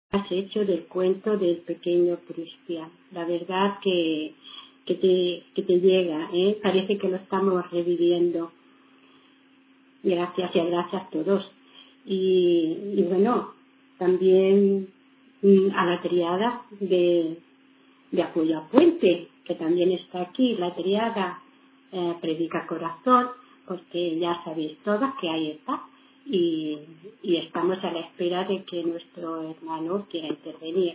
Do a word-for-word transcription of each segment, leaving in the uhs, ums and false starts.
has hecho del cuento del pequeño Cristian. La verdad que, que, te, que te llega, ¿eh? Parece que lo estamos reviviendo. Gracias y gracias a todos. Y, y bueno, también mm, a la triada de, de Apoyo a Puente, que también está aquí, la triada eh, Predica Corazón, porque ya sabéis todas que ahí está. Y, y estamos a la espera de que nuestro hermano quiera intervenir.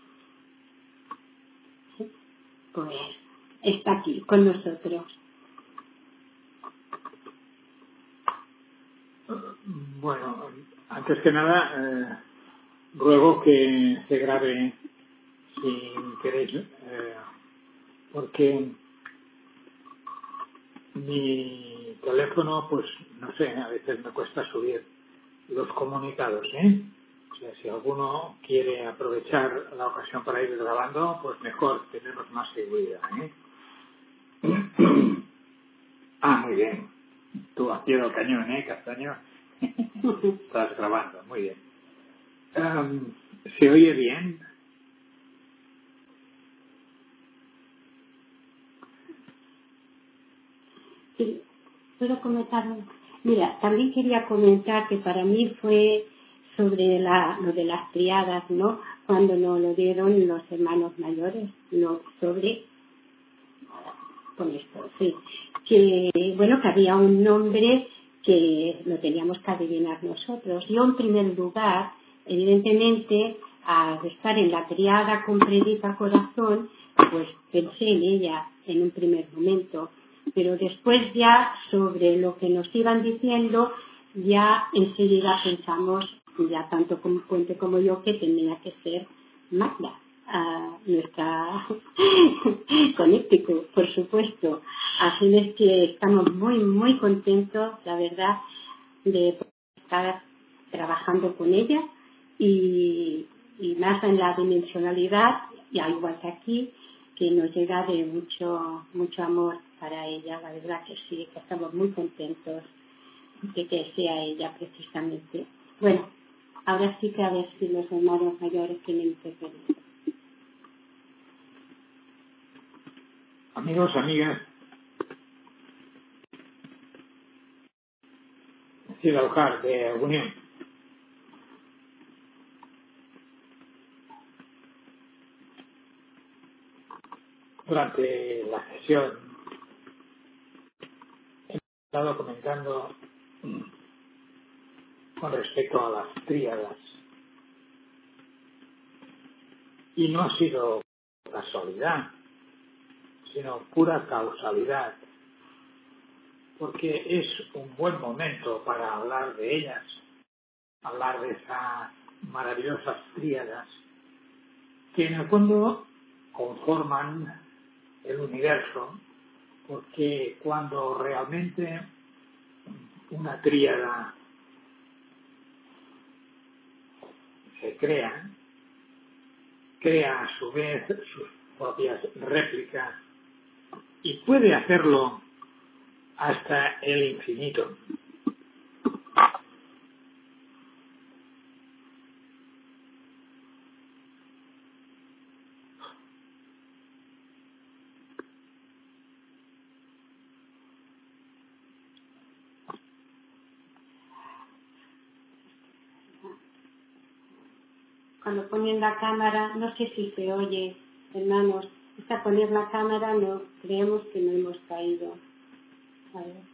¿Sí? Pues está aquí con nosotros. Bueno, antes que nada, eh, ruego que se grabe si queréis, eh, porque mi teléfono, pues no sé, a veces me cuesta subir los comunicados, ¿eh? O sea, si alguno quiere aprovechar la ocasión para ir grabando, pues mejor, tenemos más seguridad, ¿eh? Ah, muy bien. Tú has pie del cañón, ¿eh, Castaño? Estás grabando, muy bien. Um, ¿Se oye bien? Sí, puedo comentar. Mira, también quería comentar que para mí fue sobre la, lo de las triadas, ¿no? Cuando nos lo dieron los hermanos mayores, no sobre con esto, sí. Que, bueno, que había un nombre que lo teníamos que adivinar nosotros. Yo, en primer lugar, evidentemente, al estar en la triada con Predica Corazón, pues pensé en ella en un primer momento. Pero después ya, sobre lo que nos iban diciendo, ya enseguida pensamos, ya tanto como Puente como yo, que tenía que ser Magda, a nuestra Connecticut, por supuesto. Así es que estamos muy, muy contentos, la verdad, de estar trabajando con ella y, y más en la dimensionalidad, y al igual que aquí, que nos llega de mucho, mucho amor para ella, la verdad que sí, que estamos muy contentos de que sea ella precisamente. Bueno, ahora sí que a ver si los hermanos mayores tienen que pedir. Amigos, amigas, Ciudad de Unión. Durante la sesión he estado comentando con respecto a las tríadas y no ha sido casualidad, sino pura causalidad, porque es un buen momento para hablar de ellas, hablar de esas maravillosas tríadas que en el fondo conforman el universo, porque cuando realmente una tríada se crea, crea a su vez sus propias réplicas y puede hacerlo hasta el infinito. Cuando ponen la cámara, no sé si se oye, hermanos, hasta poner la cámara no creemos que no hemos caído. A ver.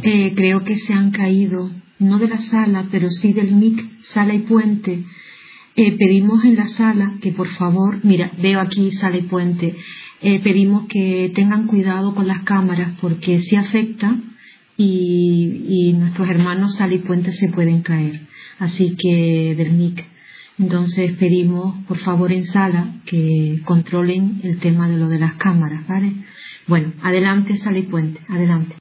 eh, creo que se han caído, no de la sala, pero sí del M I C, sala y puente. Eh, pedimos en la sala que por favor, mira, veo aquí sala y puente, eh, pedimos que tengan cuidado con las cámaras porque sí afecta y, y nuestros hermanos sala y puente se pueden caer, así que del M I C. Entonces pedimos por favor en sala que controlen el tema de lo de las cámaras, ¿vale? Bueno, adelante sala y puente, adelante.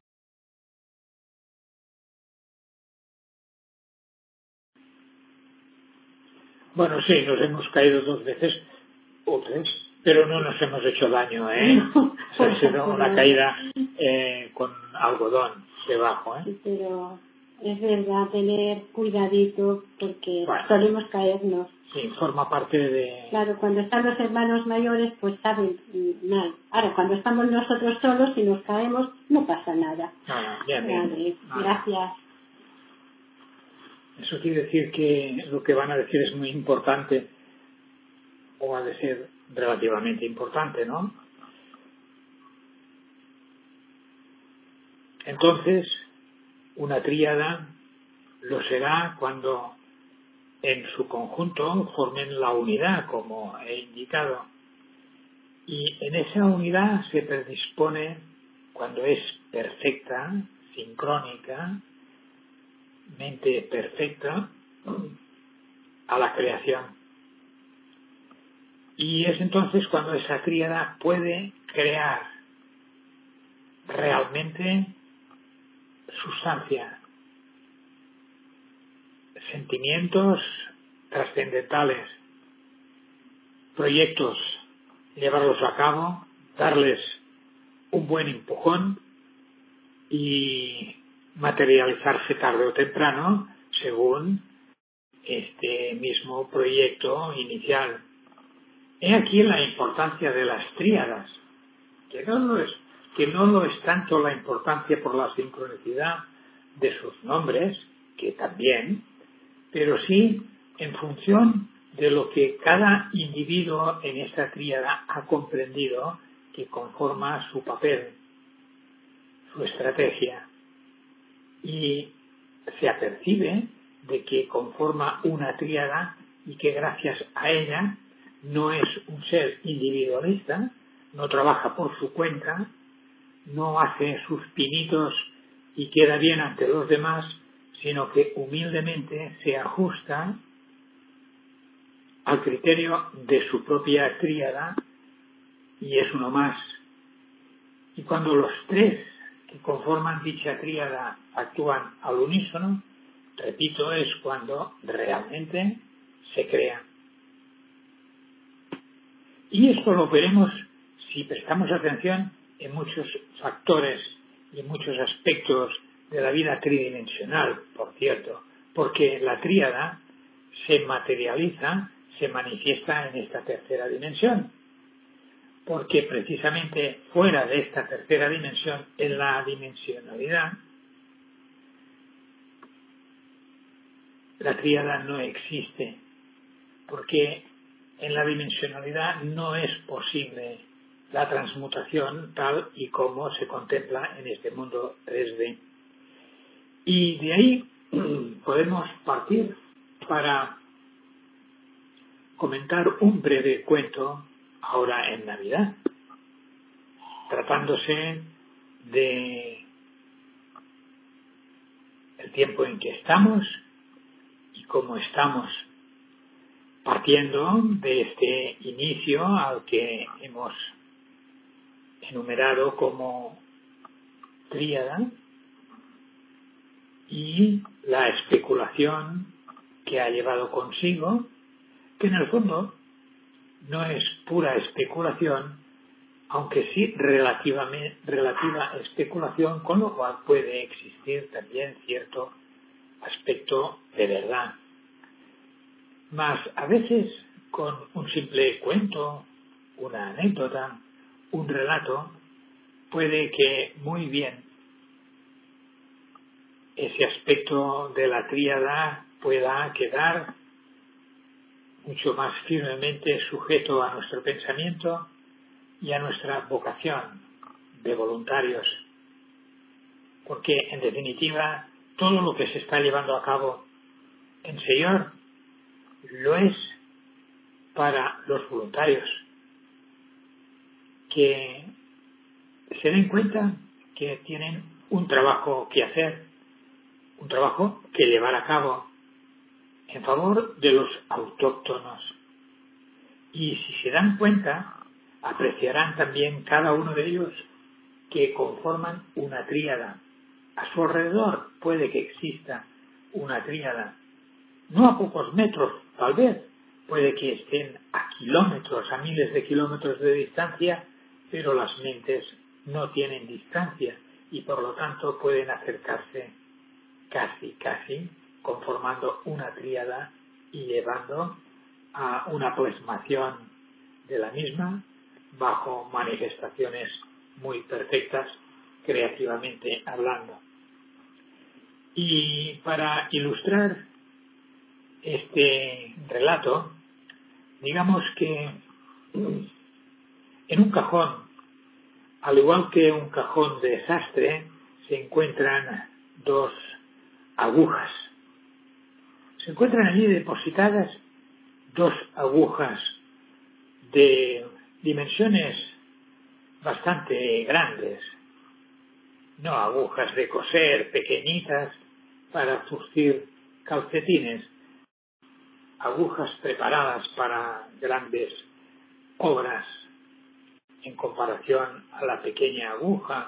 Bueno, sí, nos hemos caído dos veces o tres, pero no nos hemos hecho daño, ¿eh? No, O sea, ha sido una caída eh, con algodón debajo, ¿eh? Sí, pero es verdad tener cuidadito porque Bueno. solemos caernos. Sí, forma parte de... Claro, cuando están los hermanos mayores, pues saben mm, mal. Ahora, cuando estamos nosotros solos y nos caemos, no pasa nada. No, no, bien, bien. Vale, No, no. gracias. Eso quiere decir que lo que van a decir es muy importante, o ha de ser relativamente importante, ¿no? Entonces, una tríada lo será cuando en su conjunto formen la unidad, como he indicado. Y en esa unidad se predispone, cuando es perfecta, sincrónica, mente perfecta, a la creación. Y es entonces cuando esa tríada puede crear realmente sustancia, sentimientos trascendentales, proyectos, llevarlos a cabo, darles un buen empujón y materializarse tarde o temprano según este mismo proyecto inicial. He aquí la importancia de las tríadas, que no lo es, que no lo es tanto la importancia por la sincronicidad de sus nombres, que también, pero sí en función de lo que cada individuo en esta tríada ha comprendido que conforma su papel, su estrategia, y se apercibe de que conforma una tríada y que gracias a ella no es un ser individualista, no trabaja por su cuenta, no hace sus pinitos y queda bien ante los demás, sino que humildemente se ajusta al criterio de su propia tríada y es uno más. Y cuando los tres que conforman dicha tríada actúan al unísono, repito, es cuando realmente se crea. Y esto lo veremos si prestamos atención en muchos factores y en muchos aspectos de la vida tridimensional, por cierto, porque la tríada se materializa, se manifiesta en esta tercera dimensión, porque precisamente fuera de esta tercera dimensión, en la dimensionalidad, la tríada no existe, porque en la dimensionalidad no es posible la transmutación tal y como se contempla en este mundo tres D. Y de ahí podemos partir para comentar un breve cuento ahora en Navidad, tratándose de el tiempo en que estamos y cómo estamos, partiendo de este inicio al que hemos enumerado como tríada y la especulación que ha llevado consigo, que en el fondo no es pura especulación, aunque sí relativamente, relativa especulación, con lo cual puede existir también cierto aspecto de verdad. Mas a veces con un simple cuento, una anécdota, un relato, puede que muy bien ese aspecto de la tríada pueda quedar mucho más firmemente sujeto a nuestro pensamiento y a nuestra vocación de voluntarios. porque en definitiva todo lo que se está llevando a cabo en Señor lo es para los voluntarios, que se den cuenta que tienen un trabajo que hacer, un trabajo que llevar a cabo en favor de los autóctonos. Y si se dan cuenta, apreciarán también cada uno de ellos que conforman una tríada. A su alrededor puede que exista una tríada, no a pocos metros, tal vez, puede que estén a kilómetros, a miles de kilómetros de distancia, pero las mentes no tienen distancia y por lo tanto pueden acercarse casi, casi, conformando una tríada y llevando a una plasmación de la misma bajo manifestaciones muy perfectas, creativamente hablando. Y para ilustrar este relato, digamos que en un cajón, al igual que un cajón de sastre, se encuentran dos agujas. Se encuentran allí depositadas dos agujas de dimensiones bastante grandes, no agujas de coser pequeñitas para zurcir calcetines, agujas preparadas para grandes obras en comparación a la pequeña aguja.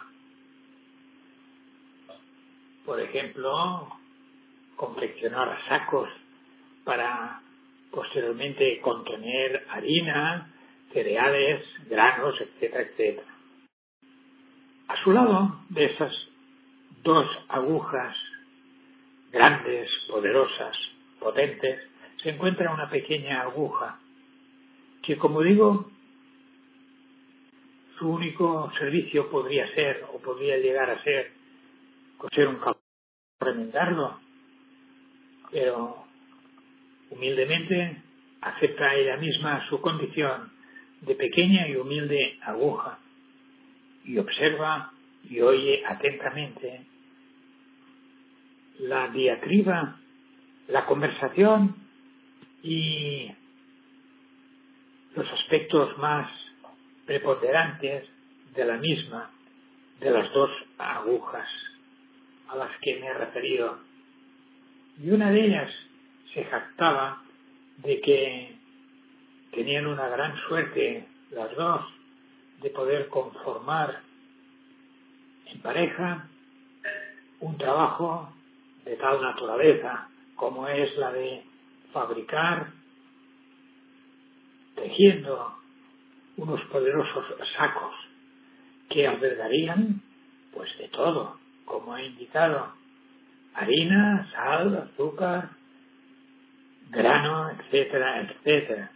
Por ejemplo, confeccionar sacos para posteriormente contener harina, cereales, granos, etcétera, etcétera. A su lado de esas dos agujas grandes, poderosas, potentes, se encuentra una pequeña aguja que, como digo, su único servicio podría ser o podría llegar a ser coser un calzón, remendarlo, pero humildemente acepta ella misma su condición de pequeña y humilde aguja y observa y oye atentamente la diatriba, la conversación y los aspectos más preponderantes de la misma, de las dos agujas a las que me he referido. Y una de ellas se jactaba de que tenían una gran suerte las dos de poder conformar en pareja un trabajo de tal naturaleza como es la de fabricar, tejiendo unos poderosos sacos que albergarían pues de todo, como he indicado, harina, sal, azúcar, grano, etcétera, etcétera.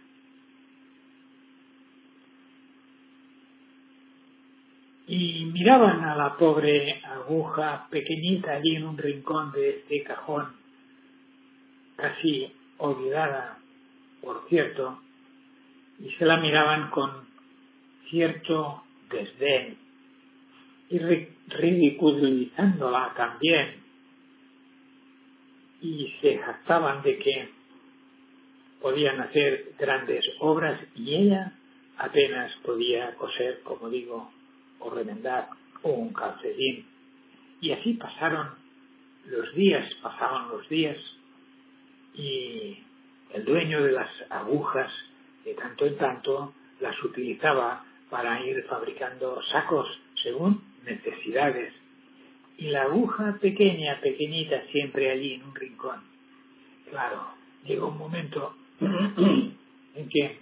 Y miraban a la pobre aguja pequeñita allí en un rincón de este cajón, casi olvidada, por cierto, y se la miraban con cierto desdén y ridiculizándola también, y se jactaban de que podían hacer grandes obras y ella apenas podía coser, como digo, o remendar un calcetín. Y así pasaron los días, pasaban los días, y el dueño de las agujas de tanto en tanto las utilizaba para ir fabricando sacos según necesidades. Y la aguja pequeña, pequeñita, siempre allí en un rincón. Claro, llegó un momento en que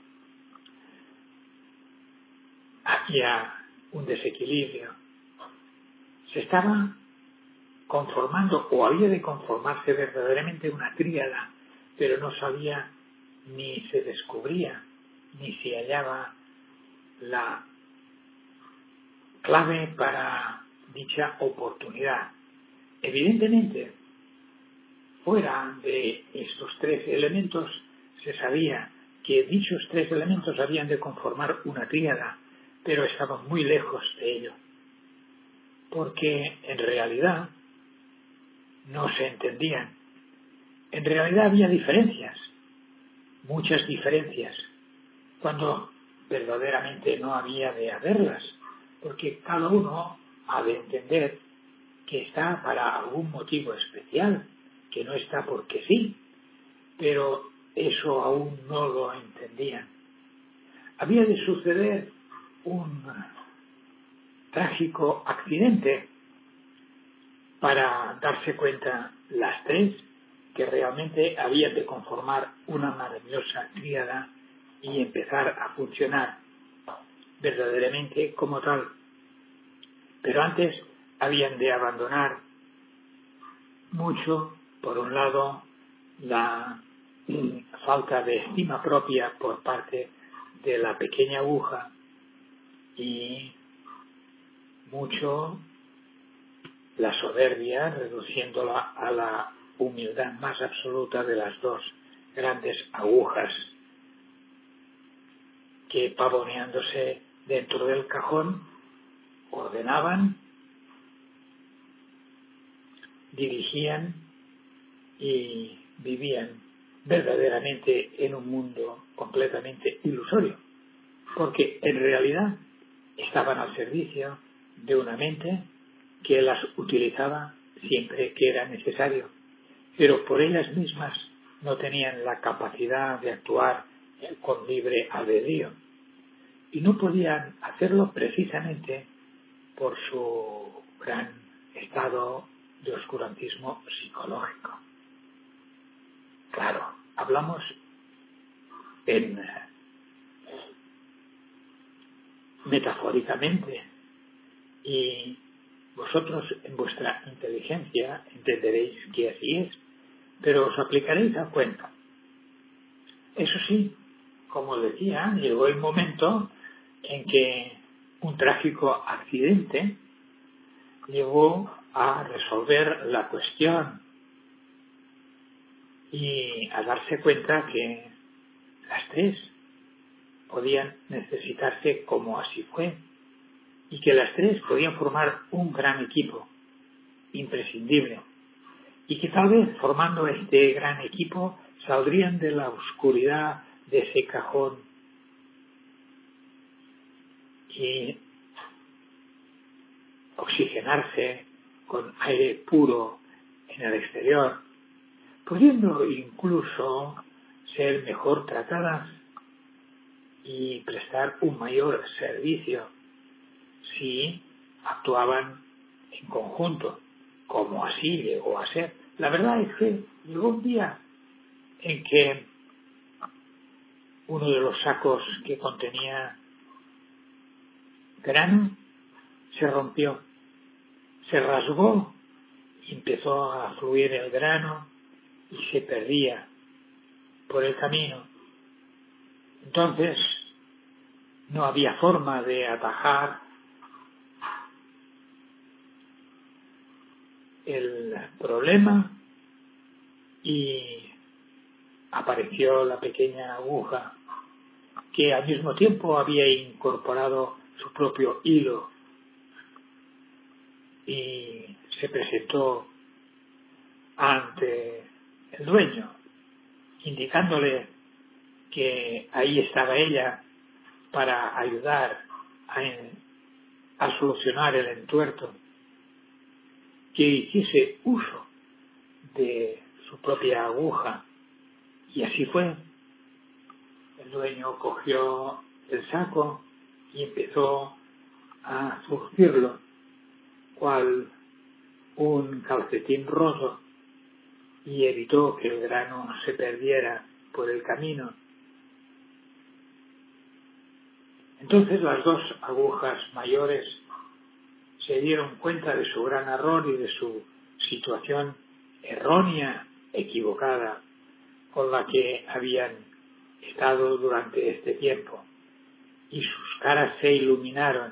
había un desequilibrio. Se estaba conformando, o había de conformarse verdaderamente una tríada, pero no sabía ni se descubría, ni se hallaba la clave para dicha oportunidad. Evidentemente, fuera de estos tres elementos, se sabía que dichos tres elementos habían de conformar una tríada, pero estaban muy lejos de ello. porque en realidad no se entendían. En realidad había diferencias, muchas diferencias, cuando verdaderamente no había de haberlas, porque cada uno ha de entender que está para algún motivo especial, que no está porque sí, pero eso aún no lo entendían. Había de suceder un trágico accidente para darse cuenta las tres que realmente habían de conformar una maravillosa tríada y empezar a funcionar verdaderamente como tal. Pero antes habían de abandonar mucho, por un lado, la falta de estima propia por parte de la pequeña aguja y mucho la soberbia, reduciéndola a la humildad más absoluta de las dos grandes agujas que, pavoneándose dentro del cajón, ordenaban, dirigían y vivían verdaderamente en un mundo completamente ilusorio, porque en realidad estaban al servicio de una mente que las utilizaba siempre que era necesario, pero por ellas mismas no tenían la capacidad de actuar con libre albedrío y no podían hacerlo precisamente por su gran estado de oscurantismo psicológico. Claro, hablamos en metafóricamente y vosotros en vuestra inteligencia entenderéis que así es, pero os aplicaréis a cuenta. Eso sí, como decía, llegó el momento en que un trágico accidente llegó a resolver la cuestión y a darse cuenta que las tres podían necesitarse como así fue y que las tres podían formar un gran equipo imprescindible y que tal vez formando este gran equipo saldrían de la oscuridad de ese cajón y oxigenarse con aire puro en el exterior, pudiendo incluso ser mejor tratadas y prestar un mayor servicio si actuaban en conjunto, como así llegó a ser. La verdad es que llegó un día en que uno de los sacos que contenía grano se rompió, se rasgó y empezó a fluir el grano y se perdía por el camino. Entonces no había forma de atajar el problema y apareció la pequeña aguja que al mismo tiempo había incorporado su propio hilo y se presentó ante el dueño, indicándole que ahí estaba ella para ayudar a, a solucionar el entuerto, que hiciese uso de su propia aguja. Y así fue. El dueño cogió el saco y empezó a zurcirlo, cual un calcetín roto, y evitó que el grano se perdiera por el camino. Entonces las dos agujas mayores se dieron cuenta de su gran error y de su situación errónea, equivocada, con la que habían estado durante este tiempo, y sus caras se iluminaron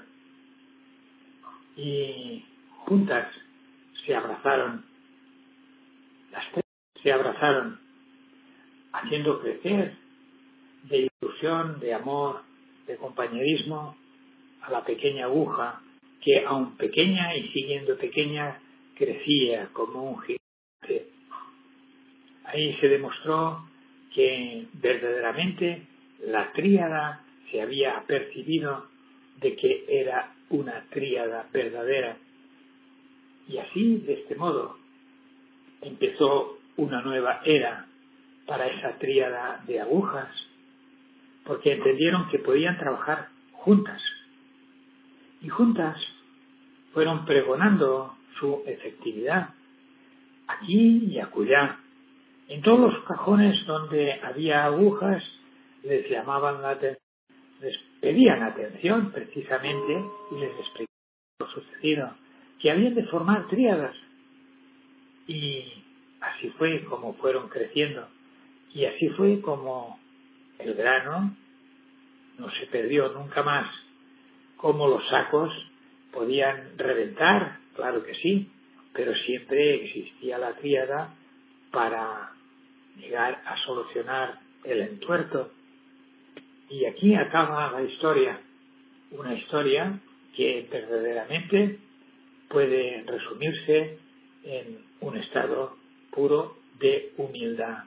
y juntas se abrazaron, las tres se abrazaron, haciendo crecer de ilusión, de amor, de compañerismo a la pequeña aguja que aun pequeña y siguiendo pequeña, crecía como un gigante. Ahí se demostró que verdaderamente la tríada se había percibido de que era una tríada verdadera. Y así, de este modo, empezó una nueva era para esa tríada de agujas, porque entendieron que podían trabajar juntas. Y juntas fueron pregonando su efectividad, aquí y acullá. En todos los cajones donde había agujas les llamaban la atención, les pedían atención precisamente y les explicaban lo sucedido, que habían de formar tríadas. Y así fue como fueron creciendo. Y así fue como el grano no se perdió nunca más. Como los sacos podían reventar, claro que sí, pero siempre existía la tríada para llegar a solucionar el entuerto. Y aquí acaba la historia, una historia que verdaderamente puede resumirse en un estado puro de humildad.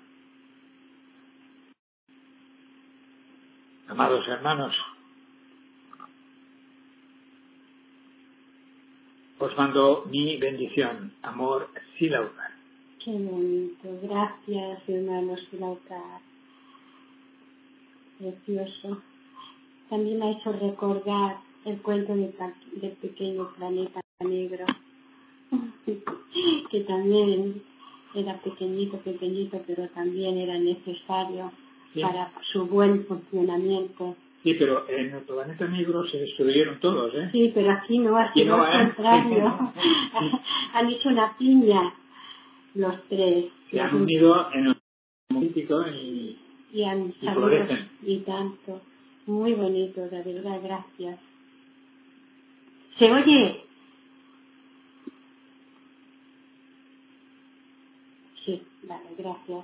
Amados hermanos, os mando mi bendición, amor Silaucar. Qué bonito. Gracias, hermano Silaucar. Precioso. También me ha hecho recordar el cuento del de pequeño planeta negro, que también era pequeñito, pequeñito, pero también era necesario sí. para su buen funcionamiento. Sí, pero en el planeta negro se destruyeron todos, ¿eh? Sí, pero aquí no, aquí no, al contrario. Han hecho una piña los tres. Se han unido en el político y, y, han y florecen. Y tanto. Muy bonito, de verdad, gracias. ¿Se oye? Sí, vale, gracias.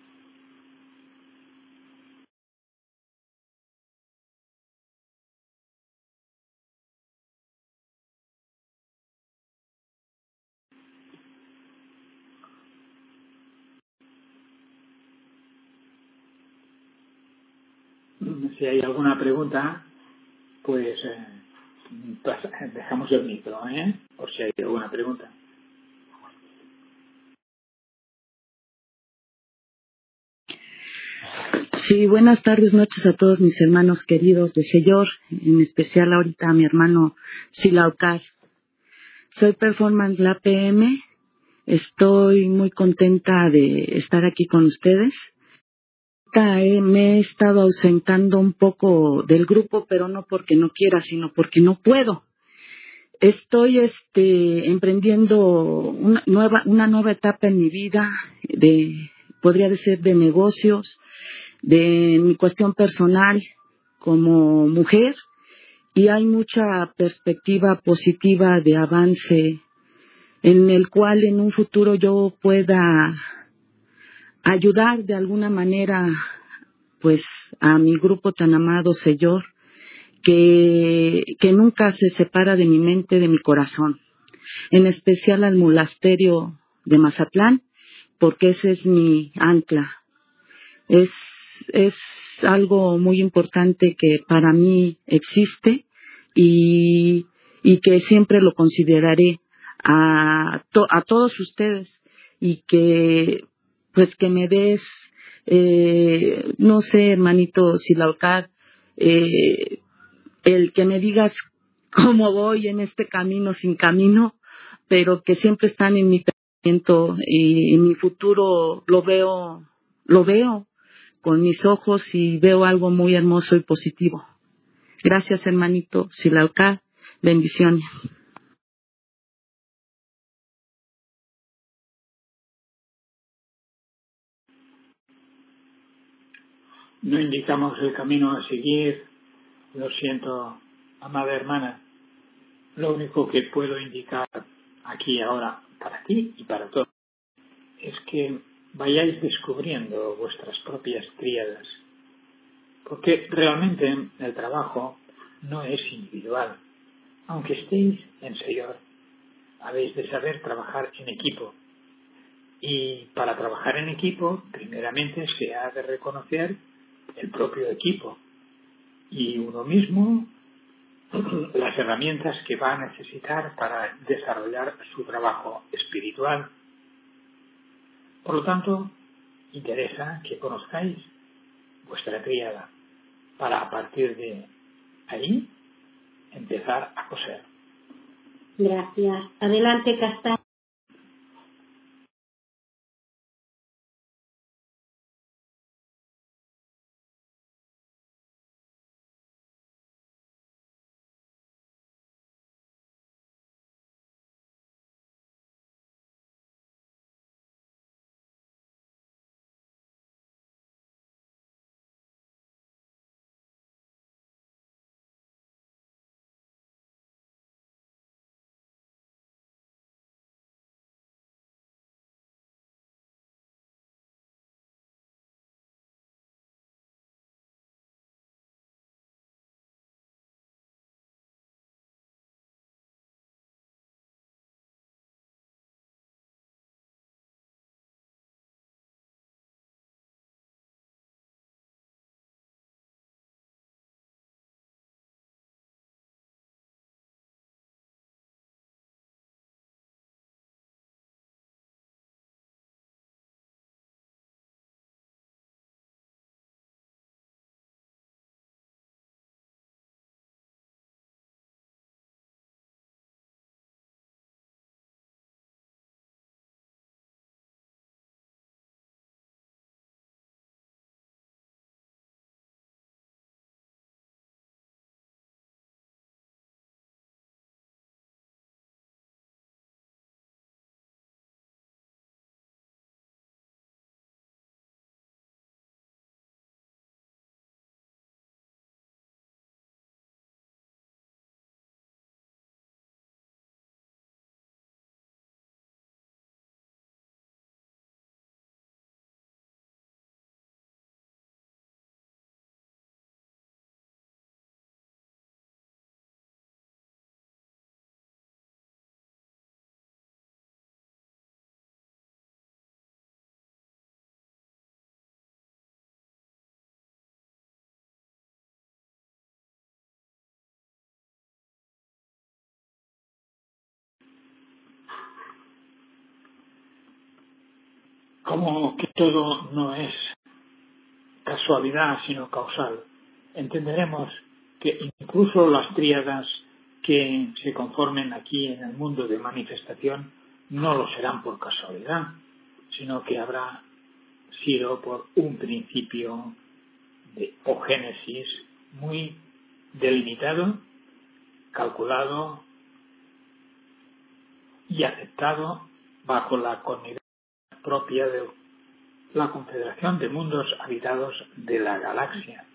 Si hay alguna pregunta, pues eh, dejamos el micro, ¿eh? Por si hay alguna pregunta. Sí, buenas tardes, noches a todos mis hermanos queridos de Señor, en especial ahorita a mi hermano Silaucar. Soy Performance La P M, estoy muy contenta de estar aquí con ustedes. Me he estado ausentando un poco del grupo, pero no porque no quiera, sino porque no puedo. Estoy este, emprendiendo una nueva, una nueva etapa en mi vida, de, podría decir de negocios, de mi cuestión personal como mujer, y hay mucha perspectiva positiva de avance en el cual en un futuro yo pueda ayudar de alguna manera pues a mi grupo tan amado Señor, que, que nunca se separa de mi mente, de mi corazón, en especial al monasterio de Mazatlán, porque ese es mi ancla. Es, es algo muy importante que para mí existe y, y que siempre lo consideraré a, to, a todos ustedes, y que pues que me des, eh, no sé, hermanito Silaucar, eh, el que me digas cómo voy en este camino sin camino, pero que siempre están en mi pensamiento y en mi futuro lo veo, lo veo con mis ojos y veo algo muy hermoso y positivo. Gracias, hermanito Silaucar. Bendiciones. No indicamos el camino a seguir, lo siento, amada hermana. Lo único que puedo indicar aquí ahora para ti y para todos es que vayáis descubriendo vuestras propias tríadas, porque realmente el trabajo no es individual. Aunque estéis en Señor, habéis de saber trabajar en equipo. Y para trabajar en equipo, primeramente se ha de reconocer el propio equipo y uno mismo las herramientas que va a necesitar para desarrollar su trabajo espiritual. Por lo tanto, interesa que conozcáis vuestra tríada para a partir de ahí empezar a coser. Gracias. Adelante, Castaño. Como que todo no es casualidad sino causal, entenderemos que incluso las tríadas que se conformen aquí en el mundo de manifestación no lo serán por casualidad, sino que habrá sido por un principio de o génesis muy delimitado, calculado y aceptado bajo la connivencia propia de la Confederación de Mundos Habitados de la Galaxia.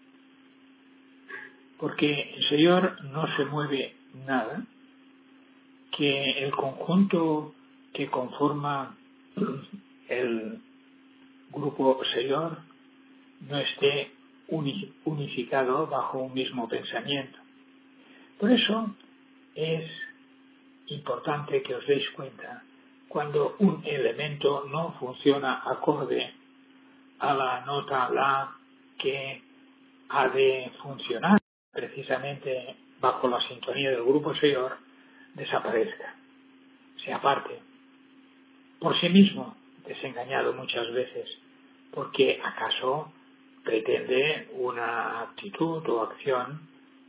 Porque en Señor no se mueve nada que el conjunto que conforma el grupo Señor no esté unificado bajo un mismo pensamiento. Por eso es importante que os deis cuenta cuando un elemento no funciona acorde a la nota La que ha de funcionar precisamente bajo la sintonía del grupo Señor, desaparezca, se aparte, por sí mismo, desengañado muchas veces, porque acaso pretende una actitud o acción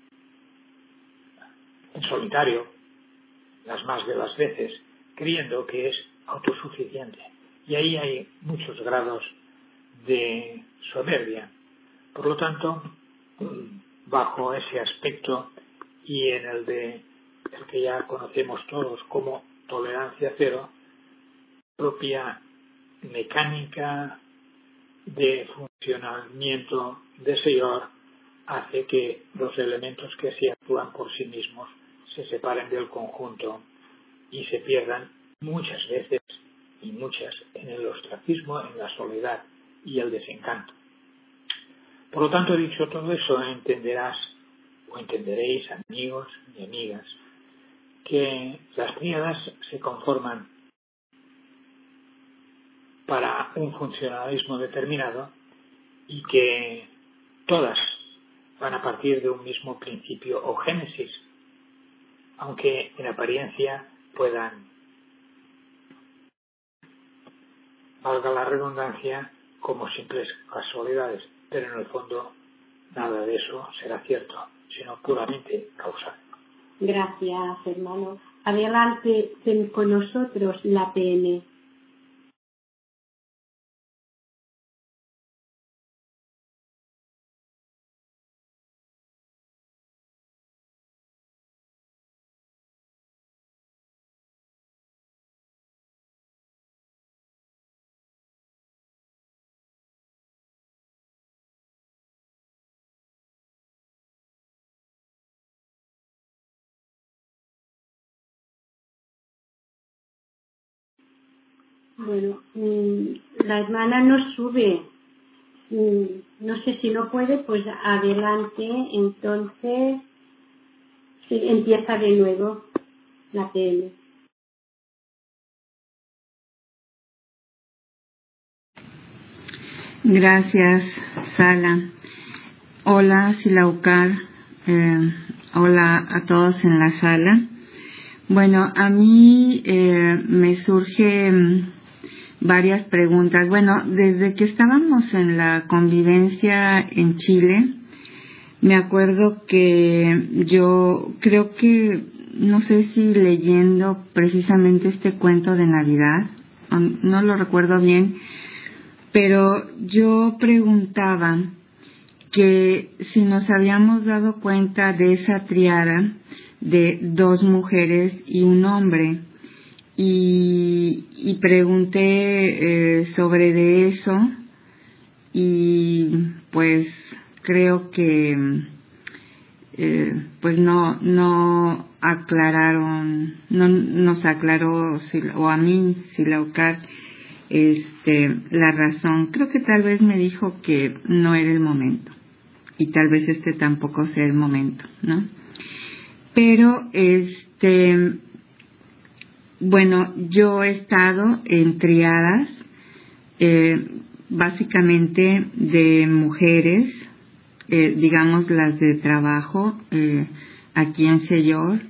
en solitario, las más de las veces, creyendo que es autosuficiente. Y ahí hay muchos grados de soberbia. Por lo tanto, bajo ese aspecto y en el de el que ya conocemos todos como tolerancia cero, propia mecánica de funcionamiento de Señor hace que los elementos que se actúan por sí mismos se separen del conjunto y se pierdan muchas veces y muchas en el ostracismo, en la soledad y el desencanto. Por lo tanto, dicho todo eso, entenderás o entenderéis, amigos y amigas, que las tríadas se conforman para un funcionalismo determinado y que todas van a partir de un mismo principio o génesis, aunque en apariencia puedan, valga la redundancia, como simples casualidades, pero en el fondo nada de eso será cierto, sino puramente causal. Gracias, hermano. Adelante con nosotros la P N. Bueno, la hermana no sube. No sé si no puede, pues adelante. Entonces, sí, empieza de nuevo la P M. Gracias, Sala. Hola, Silaucar. Eh, hola a todos en la sala. Bueno, a mí eh, me surgen varias preguntas. Bueno, desde que estábamos en la convivencia en Chile, me acuerdo que yo creo que, no sé si leyendo precisamente este cuento de Navidad, no lo recuerdo bien, pero yo preguntaba que si nos habíamos dado cuenta de esa triada de dos mujeres y un hombre, y, y pregunté eh, sobre de eso, y pues creo que eh, pues no no aclararon, no nos aclaró, o a mí, Silaucar, este la razón. Creo que tal vez me dijo que no era el momento, y tal vez este tampoco sea el momento, ¿no? Pero este bueno, yo he estado en triadas eh, básicamente de mujeres, eh, digamos las de trabajo, eh, aquí en Señor,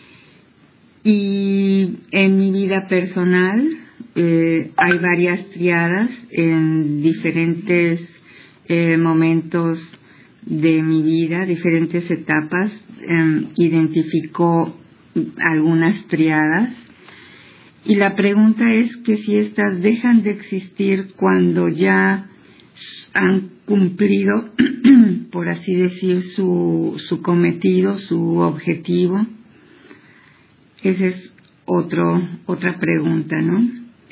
y en mi vida personal eh, hay varias triadas en diferentes eh, momentos de mi vida, diferentes etapas. Eh, identificó algunas triadas, y la pregunta es que si estas dejan de existir cuando ya han cumplido, por así decir, su, su cometido, su objetivo. Esa es otro, otra pregunta, ¿no?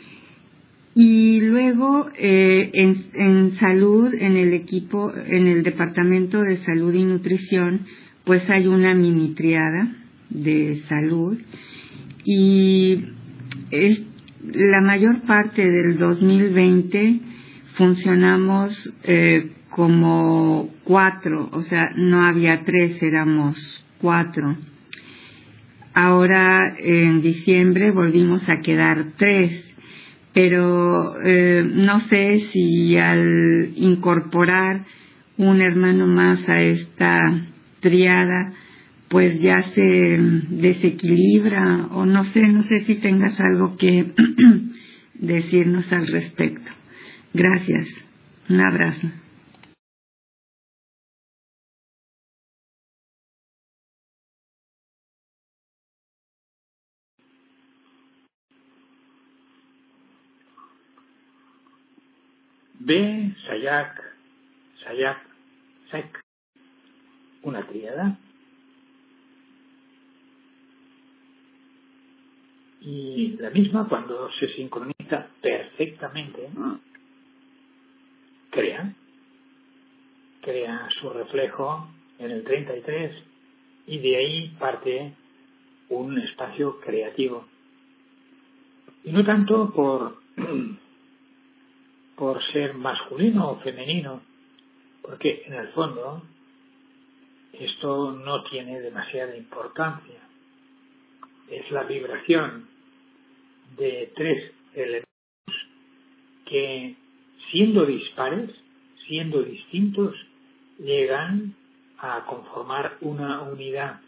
Y luego eh, en, en salud, en el equipo, en el departamento de salud y nutrición, pues hay una mini triada de salud, y es, la mayor parte del dos mil veinte funcionamos eh, como cuatro, o sea, no había tres, éramos cuatro. Ahora en diciembre volvimos a quedar tres, pero eh, no sé si al incorporar un hermano más a esta triada pues ya se desequilibra, o no sé, no sé si tengas algo que decirnos al respecto. Gracias. Un abrazo. B, Sayak, Sayak, Sek, una tríada. Y la misma, cuando se sincroniza perfectamente, crea, crea su reflejo en el treinta y tres, y de ahí parte un espacio creativo. Y no tanto por, por ser masculino o femenino, porque en el fondo esto no tiene demasiada importancia. Es la vibración de tres elementos que, siendo dispares, siendo distintos, llegan a conformar una unidad.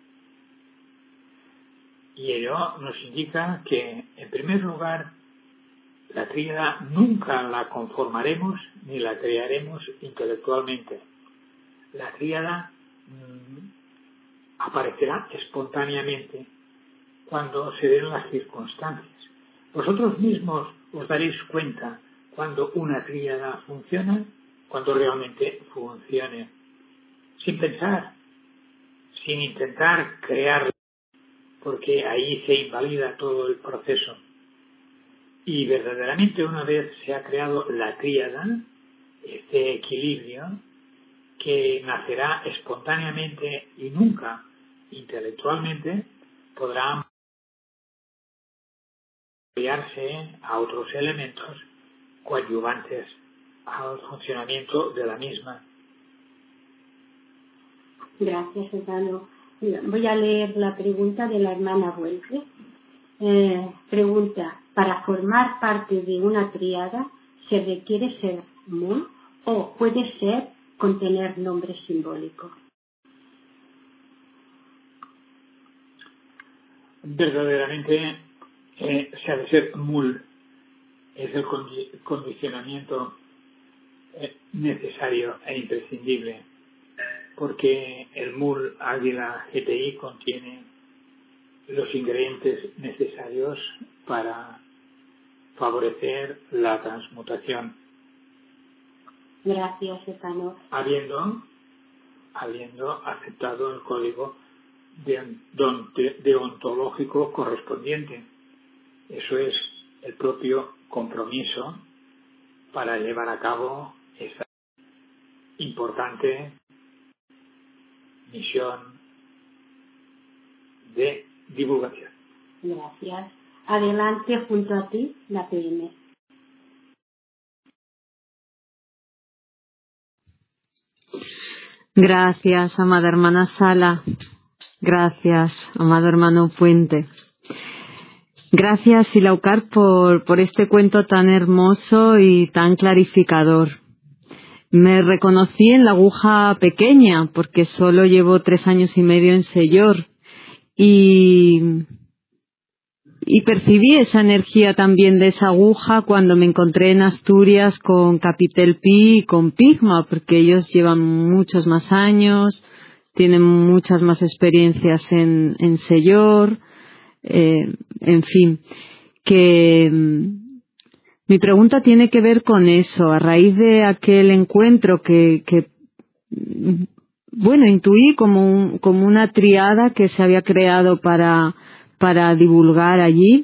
Y ello nos indica que, en primer lugar, la tríada nunca la conformaremos ni la crearemos intelectualmente. La tríada mmm, aparecerá espontáneamente cuando se den las circunstancias. Vosotros mismos os daréis cuenta cuando una tríada funciona, cuando realmente funcione, sin pensar, sin intentar crearla, porque ahí se invalida todo el proceso. Y verdaderamente una vez se ha creado la tríada, este equilibrio, que nacerá espontáneamente y nunca intelectualmente, podrá ampliarse a otros elementos coadyuvantes al funcionamiento de la misma. Gracias, hermano. Voy a leer la pregunta de la hermana Huelque. Eh, pregunta, ¿para formar parte de una tríada se requiere ser mul o puede ser contener nombre simbólico? Verdaderamente eh, se ha de ser mul. Es el condi condicionamiento eh, necesario e imprescindible, porque el mul Águila G T I contiene los ingredientes necesarios para favorecer la transmutación. Gracias, hermano. Habiendo, habiendo aceptado el código de, de, deontológico correspondiente. Eso es el propio compromiso para llevar a cabo esa importante misión de divulgación. Gracias. Adelante junto a ti, la P M. Gracias, amada hermana Sala. Gracias, amado hermano Puente. Gracias, Silaucar, por, por este cuento tan hermoso y tan clarificador. Me reconocí en la aguja pequeña, porque solo llevo tres años y medio en Sellor. Y, y percibí esa energía también de esa aguja cuando me encontré en Asturias con Capitel Pi y con Pigma, porque ellos llevan muchos más años, tienen muchas más experiencias en, en Sellor. Eh, en fin, que mm, mi pregunta tiene que ver con eso. A raíz de aquel encuentro que, que mm, bueno, intuí como, un, como una triada que se había creado para, para divulgar allí,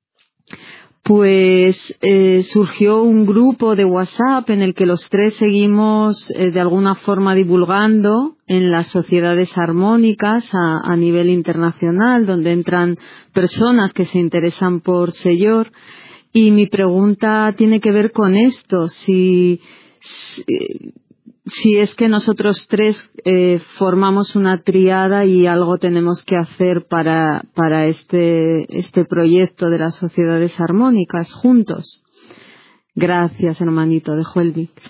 pues eh, surgió un grupo de WhatsApp en el que los tres seguimos eh, de alguna forma divulgando en las sociedades armónicas a, a nivel internacional, donde entran personas que se interesan por Sellor. Y mi pregunta tiene que ver con esto, si, si, si es que nosotros tres eh, formamos una triada y algo tenemos que hacer para, para este, este proyecto de las sociedades armónicas juntos. Gracias, hermanito. Dejo el mic.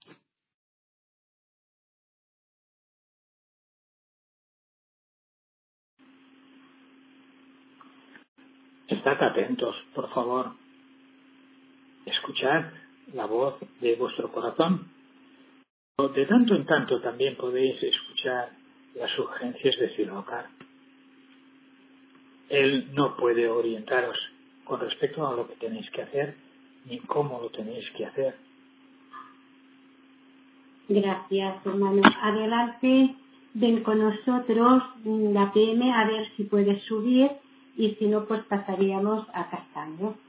Estad atentos, por favor. Escuchad la voz de vuestro corazón. De tanto en tanto también podéis escuchar las sugerencias de Silaucar. Él no puede orientaros con respecto a lo que tenéis que hacer ni cómo lo tenéis que hacer. Gracias, hermano. Adelante, ven con nosotros, la P M, a ver si puedes subir y si no, pues pasaríamos a Castaño.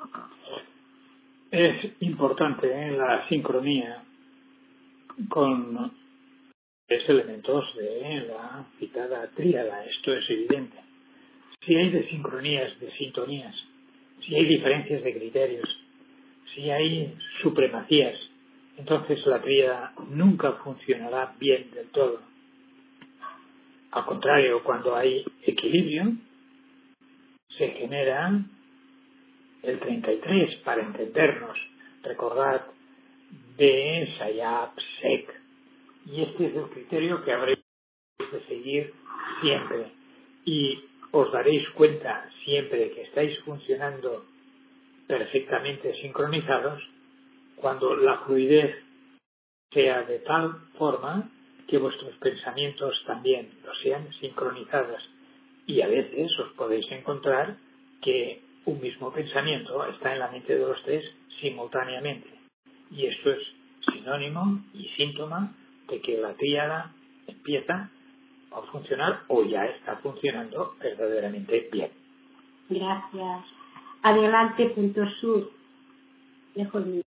Es importante ¿eh? la sincronía con los elementos de la citada tríada. Esto es evidente. Si hay desincronías, de sintonías, si hay diferencias de criterios, si hay supremacías, entonces la tríada nunca funcionará bien del todo. Al contrario, cuando hay equilibrio, se genera el treinta y tres, para entendernos. Recordad de Sayap Sek. Y este es el criterio que habréis de seguir siempre. Y os daréis cuenta siempre que estáis funcionando perfectamente sincronizados cuando la fluidez sea de tal forma que vuestros pensamientos también lo sean sincronizados. Y a veces os podéis encontrar que un mismo pensamiento está en la mente de los tres simultáneamente. Y esto es sinónimo y síntoma de que la tríada empieza a funcionar o ya está funcionando verdaderamente bien. Gracias. Adelante, punto sur. Lejos mío.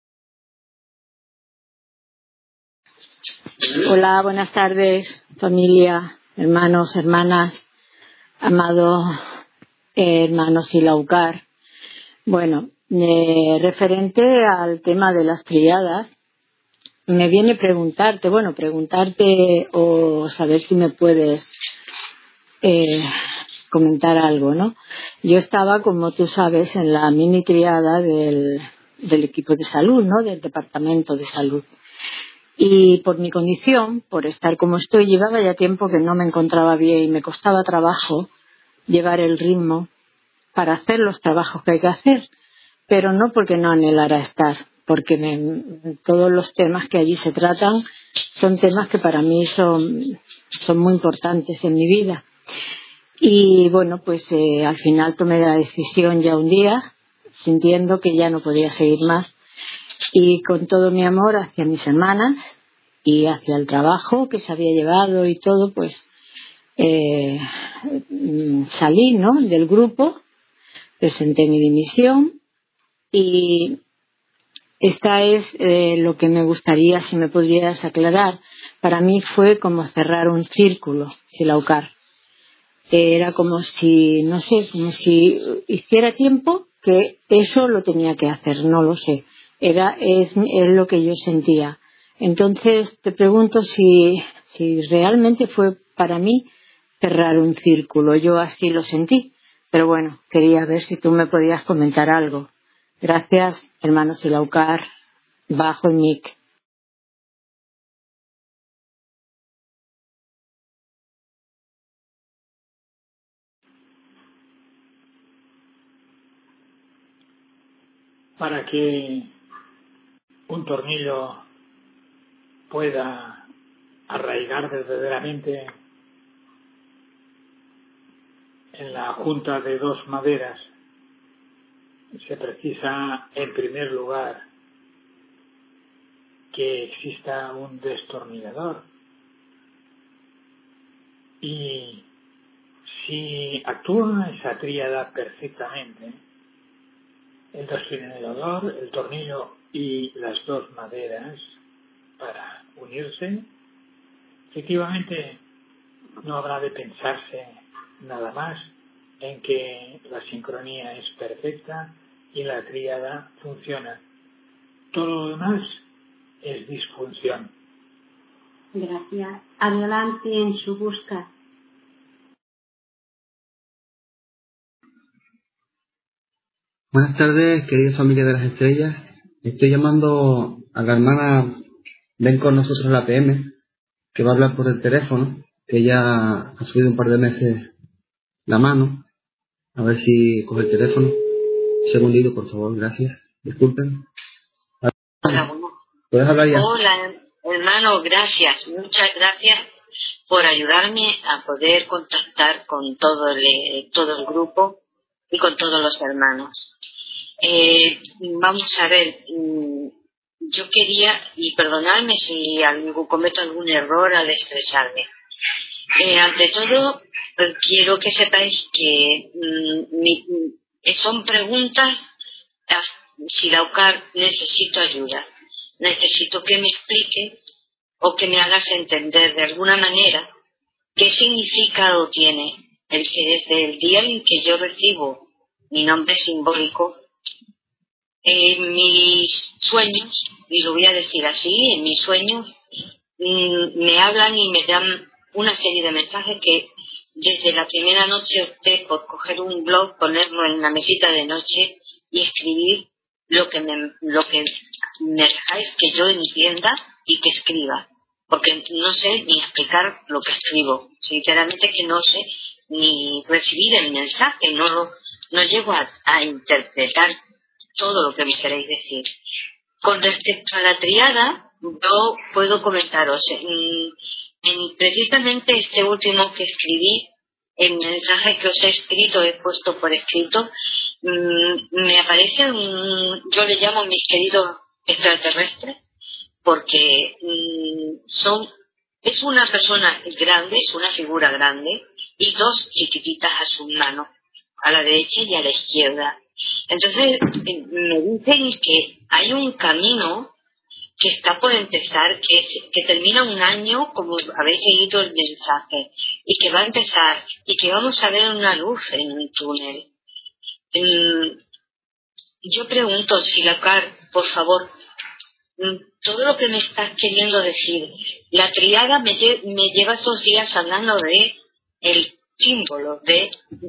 Hola, buenas tardes, familia, hermanos, hermanas, amado eh, hermano Silaucar. Bueno, eh, referente al tema de las tríadas, me viene preguntarte, bueno, preguntarte o saber si me puedes eh, comentar algo, ¿no? Yo estaba, como tú sabes, en la mini triada del, del equipo de salud, ¿no? Del departamento de salud. Y por mi condición, por estar como estoy, llevaba ya tiempo que no me encontraba bien y me costaba trabajo llevar el ritmo para hacer los trabajos que hay que hacer, pero no porque no anhelara estar, porque me, todos los temas que allí se tratan son temas que para mí son, son muy importantes en mi vida. Y bueno, pues eh, al final tomé la decisión ya un día, sintiendo que ya no podía seguir más, y con todo mi amor hacia mis hermanas y hacia el trabajo que se había llevado y todo, pues eh, salí, ¿no?, del grupo, presenté mi dimisión y esta es eh, lo que me gustaría, si me pudieras aclarar. Para mí fue como cerrar un círculo, Silaucar. Era como si, no sé, como si hiciera tiempo que eso lo tenía que hacer, no lo sé. Era, es, es lo que yo sentía. Entonces te pregunto si, si realmente fue para mí cerrar un círculo. Yo así lo sentí. Pero bueno, quería ver si tú me podías comentar algo. Gracias, hermano Silaucar. Bajo el mic. Para que un tornillo pueda arraigar verdaderamente en la junta de dos maderas, se precisa en primer lugar que exista un destornillador. Y si actúa esa tríada perfectamente, el destornillador, el tornillo y las dos maderas para unirse, efectivamente no habrá de pensarse nada más en que la sincronía es perfecta y la tríada funciona. Todo lo demás es disfunción. Gracias. Adelante en su busca. Buenas tardes, querida familia de las estrellas. Estoy llamando a la hermana Ven con nosotros a la P M, que va a hablar por el teléfono, que ella ha subido un par de meses la mano. A ver si coge el teléfono. Un segundito, por favor, gracias. Disculpen. Hola, bueno. ¿Puedes hablar ya? Hola, hermano, gracias. Muchas gracias por ayudarme a poder contactar con todo el, todo el grupo y con todos los hermanos. Eh, vamos a ver, yo quería, y perdonadme si algo, cometo algún error al expresarme. Eh, ante todo, eh, quiero que sepáis que mm, mi, son preguntas Silaucar, necesito ayuda. Necesito que me explique o que me hagas entender de alguna manera qué significado tiene el que desde el día en que yo recibo mi nombre simbólico, en mis sueños, y lo voy a decir así, en mis sueños mmm, me hablan y me dan una serie de mensajes que desde la primera noche opté por coger un blog, ponerlo en la mesita de noche y escribir lo que me, lo que me dejáis que yo entienda y que escriba, porque no sé ni explicar lo que escribo, sinceramente que no sé ni recibir el mensaje, no lo, no llego a, a interpretar todo lo que me queréis decir. Con respecto a la triada, yo puedo comentaros, en, en precisamente este último que escribí, el mensaje que os he escrito, he puesto por escrito, mmm, me aparece un, yo le llamo mis queridos extraterrestres, porque mmm, son, es una persona grande, es una figura grande, y dos chiquititas a su mano, a la derecha y a la izquierda. Entonces me dicen que hay un camino que está por empezar, que, es, que termina un año, como habéis leído el mensaje, y que va a empezar, y que vamos a ver una luz en un túnel. Mm, yo pregunto, Silaucar, por favor, mm, todo lo que me estás queriendo decir, la triada me, lle me lleva estos días hablando de el símbolo de,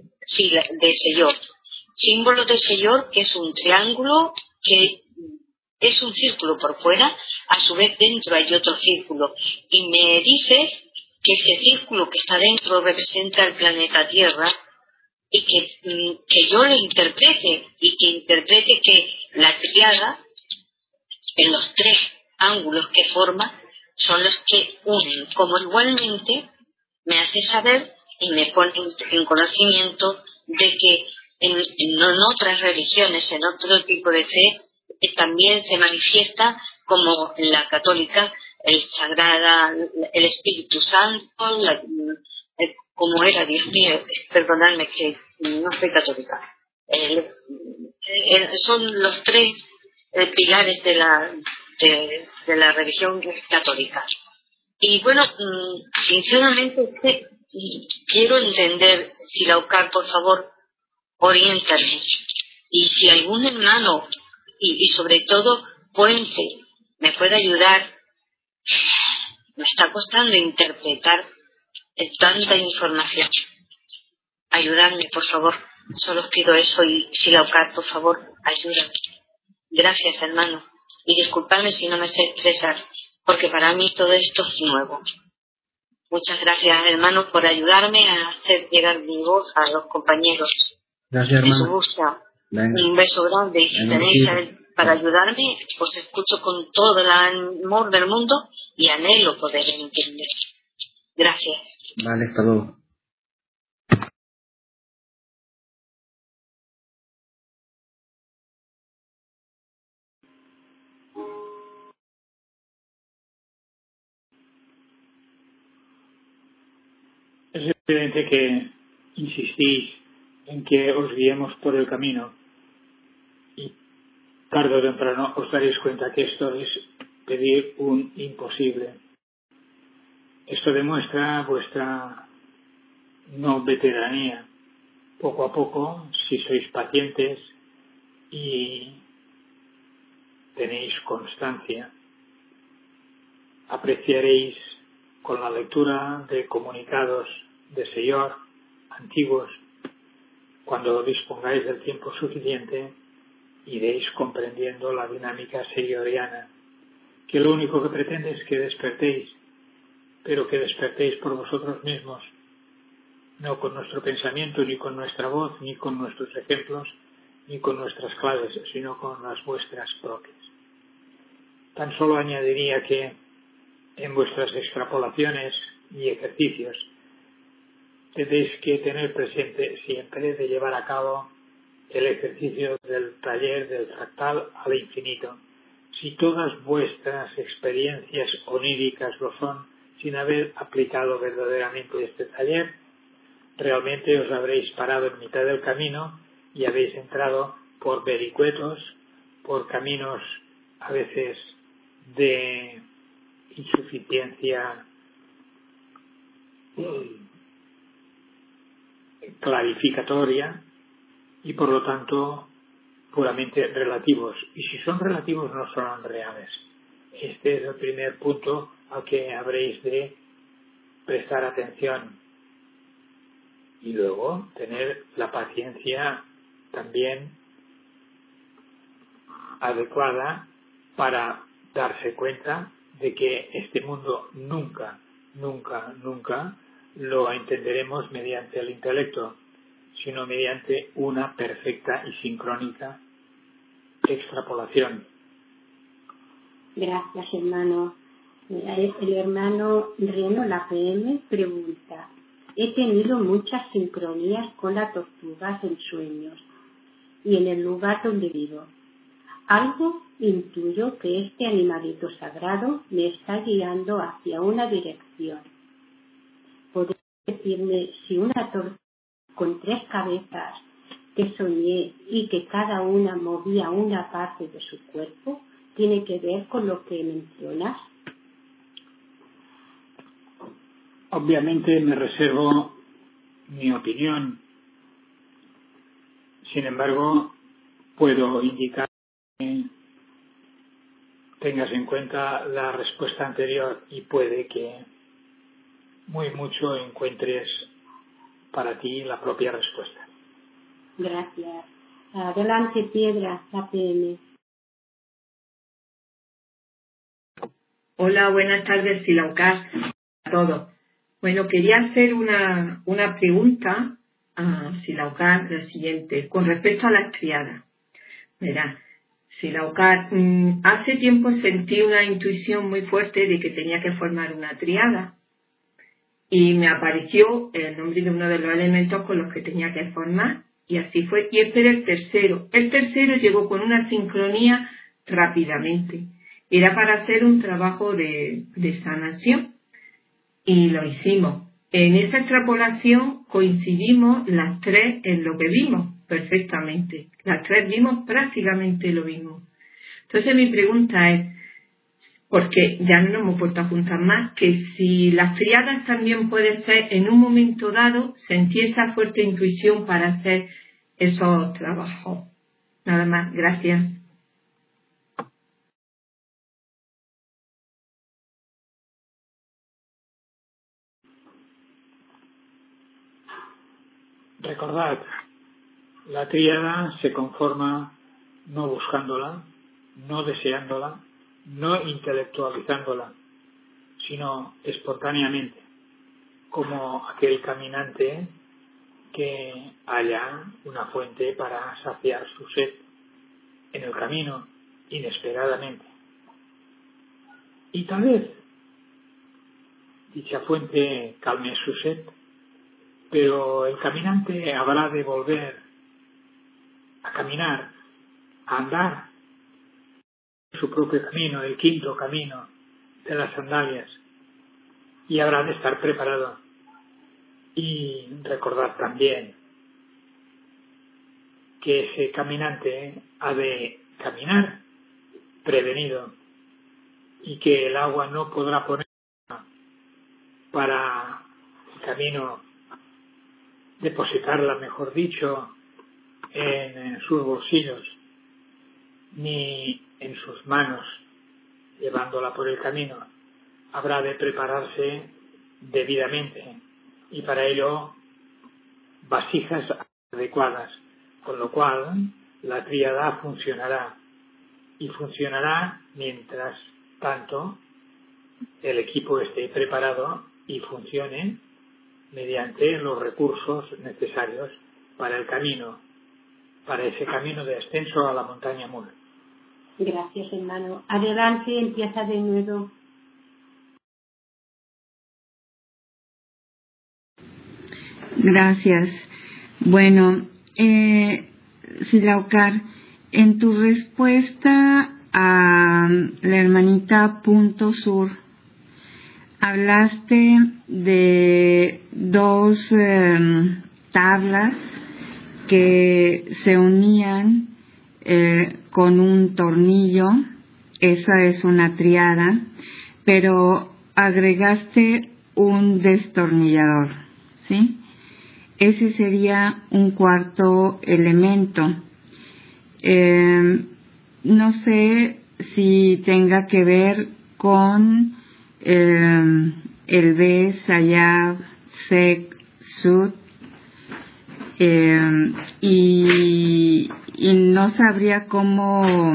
de Señor. Símbolo de Señor, que es un triángulo que es un círculo por fuera, a su vez dentro hay otro círculo. Y me dices que ese círculo que está dentro representa el planeta Tierra y que, que yo lo interprete y que interprete que la triada, en los tres ángulos que forma, son los que unen. Como igualmente me hace saber y me pone en conocimiento de que en, en otras religiones, en otro tipo de fe, también se manifiesta, como en la católica, el sagrada, el Espíritu Santo, la, el, como era, Dios mío, perdonadme que no soy católica, el, el, son los tres eh, pilares de la, de, de la religión católica. Y bueno, sinceramente quiero entender, Silaucar, por favor, oriéntame. Y si algún hermano Y, y sobre todo Puente me puede ayudar, me está costando interpretar tanta información. Ayudadme, por favor, solo os pido eso. Y Silaucar, por favor, ayúdame. Gracias, hermano, y disculpadme si no me sé expresar, porque para mí todo esto es nuevo. Muchas gracias, hermano, por ayudarme a hacer llegar mi voz a los compañeros. Gracias, hermano. En su búsqueda. Venga. Un beso grande, y si Venga, tenéis sí. para ayudarme, os escucho con todo el amor del mundo y anhelo poder entender. Gracias. Vale, hasta luego. Es evidente que insistís en que os guiemos por el camino y tarde o temprano os daréis cuenta que esto es pedir un imposible. Esto demuestra vuestra no veteranía. Poco a poco, si sois pacientes y tenéis constancia, apreciaréis con la lectura de comunicados de Señor antiguos, cuando dispongáis del tiempo suficiente, iréis comprendiendo la dinámica señoriana, que lo único que pretende es que despertéis, pero que despertéis por vosotros mismos, no con nuestro pensamiento, ni con nuestra voz, ni con nuestros ejemplos, ni con nuestras claves, sino con las vuestras propias. Tan solo añadiría que en vuestras extrapolaciones y ejercicios tenéis que tener presente siempre de llevar a cabo el ejercicio del taller del fractal al infinito. Si todas vuestras experiencias oníricas lo son, sin haber aplicado verdaderamente este taller, realmente os habréis parado en mitad del camino y habéis entrado por vericuetos, por caminos a veces de insuficiencia clarificatoria y por lo tanto puramente relativos. Y si son relativos no son reales. Este es el primer punto al que habréis de prestar atención. Y luego tener la paciencia también adecuada para darse cuenta de que este mundo nunca, nunca, nunca lo entenderemos mediante el intelecto, sino mediante una perfecta y sincrónica extrapolación. Gracias, hermano. El hermano Reno, la P M, pregunta: he tenido muchas sincronías con las tortugas en sueños y en el lugar donde vivo. Algo intuyo que este animalito sagrado me está guiando hacia una dirección. ¿Podría decirme si una tortuga con tres cabezas que soñé y que cada una movía una parte de su cuerpo tiene que ver con lo que mencionas? Obviamente me reservo mi opinión. Sin embargo, puedo indicar que tengas en cuenta la respuesta anterior y puede que muy mucho encuentres para ti la propia respuesta. Gracias. Adelante, Piedra, la P M. Hola, buenas tardes, Silaucar, a todos. Bueno, quería hacer una, una pregunta a Silaucar, la siguiente, con respecto a las triadas. Verá, Silaucar, mmm, hace tiempo sentí una intuición muy fuerte de que tenía que formar una triada y me apareció el nombre de uno de los elementos con los que tenía que formar y así fue. Y este era el tercero. El tercero llegó con una sincronía rápidamente. Era para hacer un trabajo de, de sanación y lo hicimos. En esa extrapolación coincidimos las tres en lo que vimos perfectamente. Las tres vimos prácticamente lo mismo. Entonces mi pregunta es, porque ya no nos hemos puesto a juntar más, que si las triadas también puede ser en un momento dado, sentí esa fuerte intuición para hacer esos trabajos. Nada más, gracias. Recordad, la tríada se conforma no buscándola, no deseándola, no intelectualizándola, sino espontáneamente, como aquel caminante que halla una fuente para saciar su sed en el camino, inesperadamente. Y tal vez dicha fuente calme su sed, pero el caminante habrá de volver a caminar, a andar su propio camino, el quinto camino de las sandalias, y habrá de estar preparado. Y recordar también que ese caminante ha de caminar prevenido y que el agua no podrá poner para el camino, depositarla, mejor dicho, en sus bolsillos ni en sus manos llevándola por el camino. Habrá de prepararse debidamente y para ello vasijas adecuadas, con lo cual la tríada funcionará y funcionará mientras tanto el equipo esté preparado y funcione mediante los recursos necesarios para el camino, para ese camino de ascenso a la montaña Mul. Gracias, hermano. Adelante, empieza de nuevo. Gracias. Bueno, eh, Silaucar, en tu respuesta a la hermanita Punto Sur, hablaste de dos eh, tablas que se unían eh, con un tornillo. Esa es una triada, pero agregaste un destornillador, ¿sí? Ese sería un cuarto elemento. Eh, no sé si tenga que ver con eh, el Be, Sayab, Sek, Sud, eh, y, y no sabría cómo,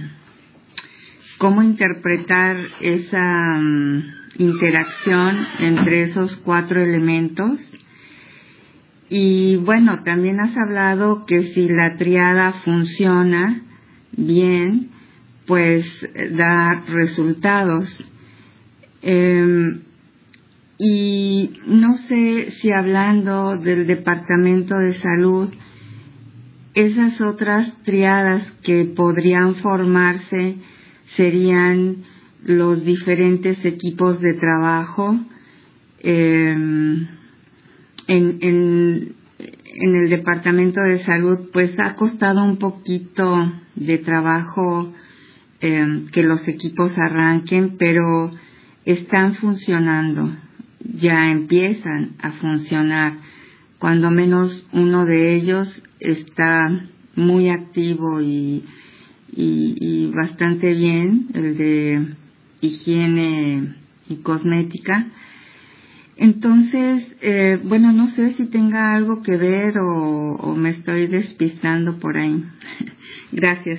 cómo interpretar esa um, interacción entre esos cuatro elementos. Y bueno, también has hablado que si la triada funciona bien, pues da resultados. Eh, y no sé si hablando del Departamento de Salud, esas otras triadas que podrían formarse serían los diferentes equipos de trabajo. Eh, en, en, en el Departamento de Salud, pues ha costado un poquito de trabajo eh, que los equipos arranquen, pero están funcionando, ya empiezan a funcionar. Cuando menos uno de ellos está muy activo y, y, y bastante bien, el de higiene y cosmética. Entonces, eh, bueno, no sé si tenga algo que ver o, o me estoy despistando por ahí. Gracias.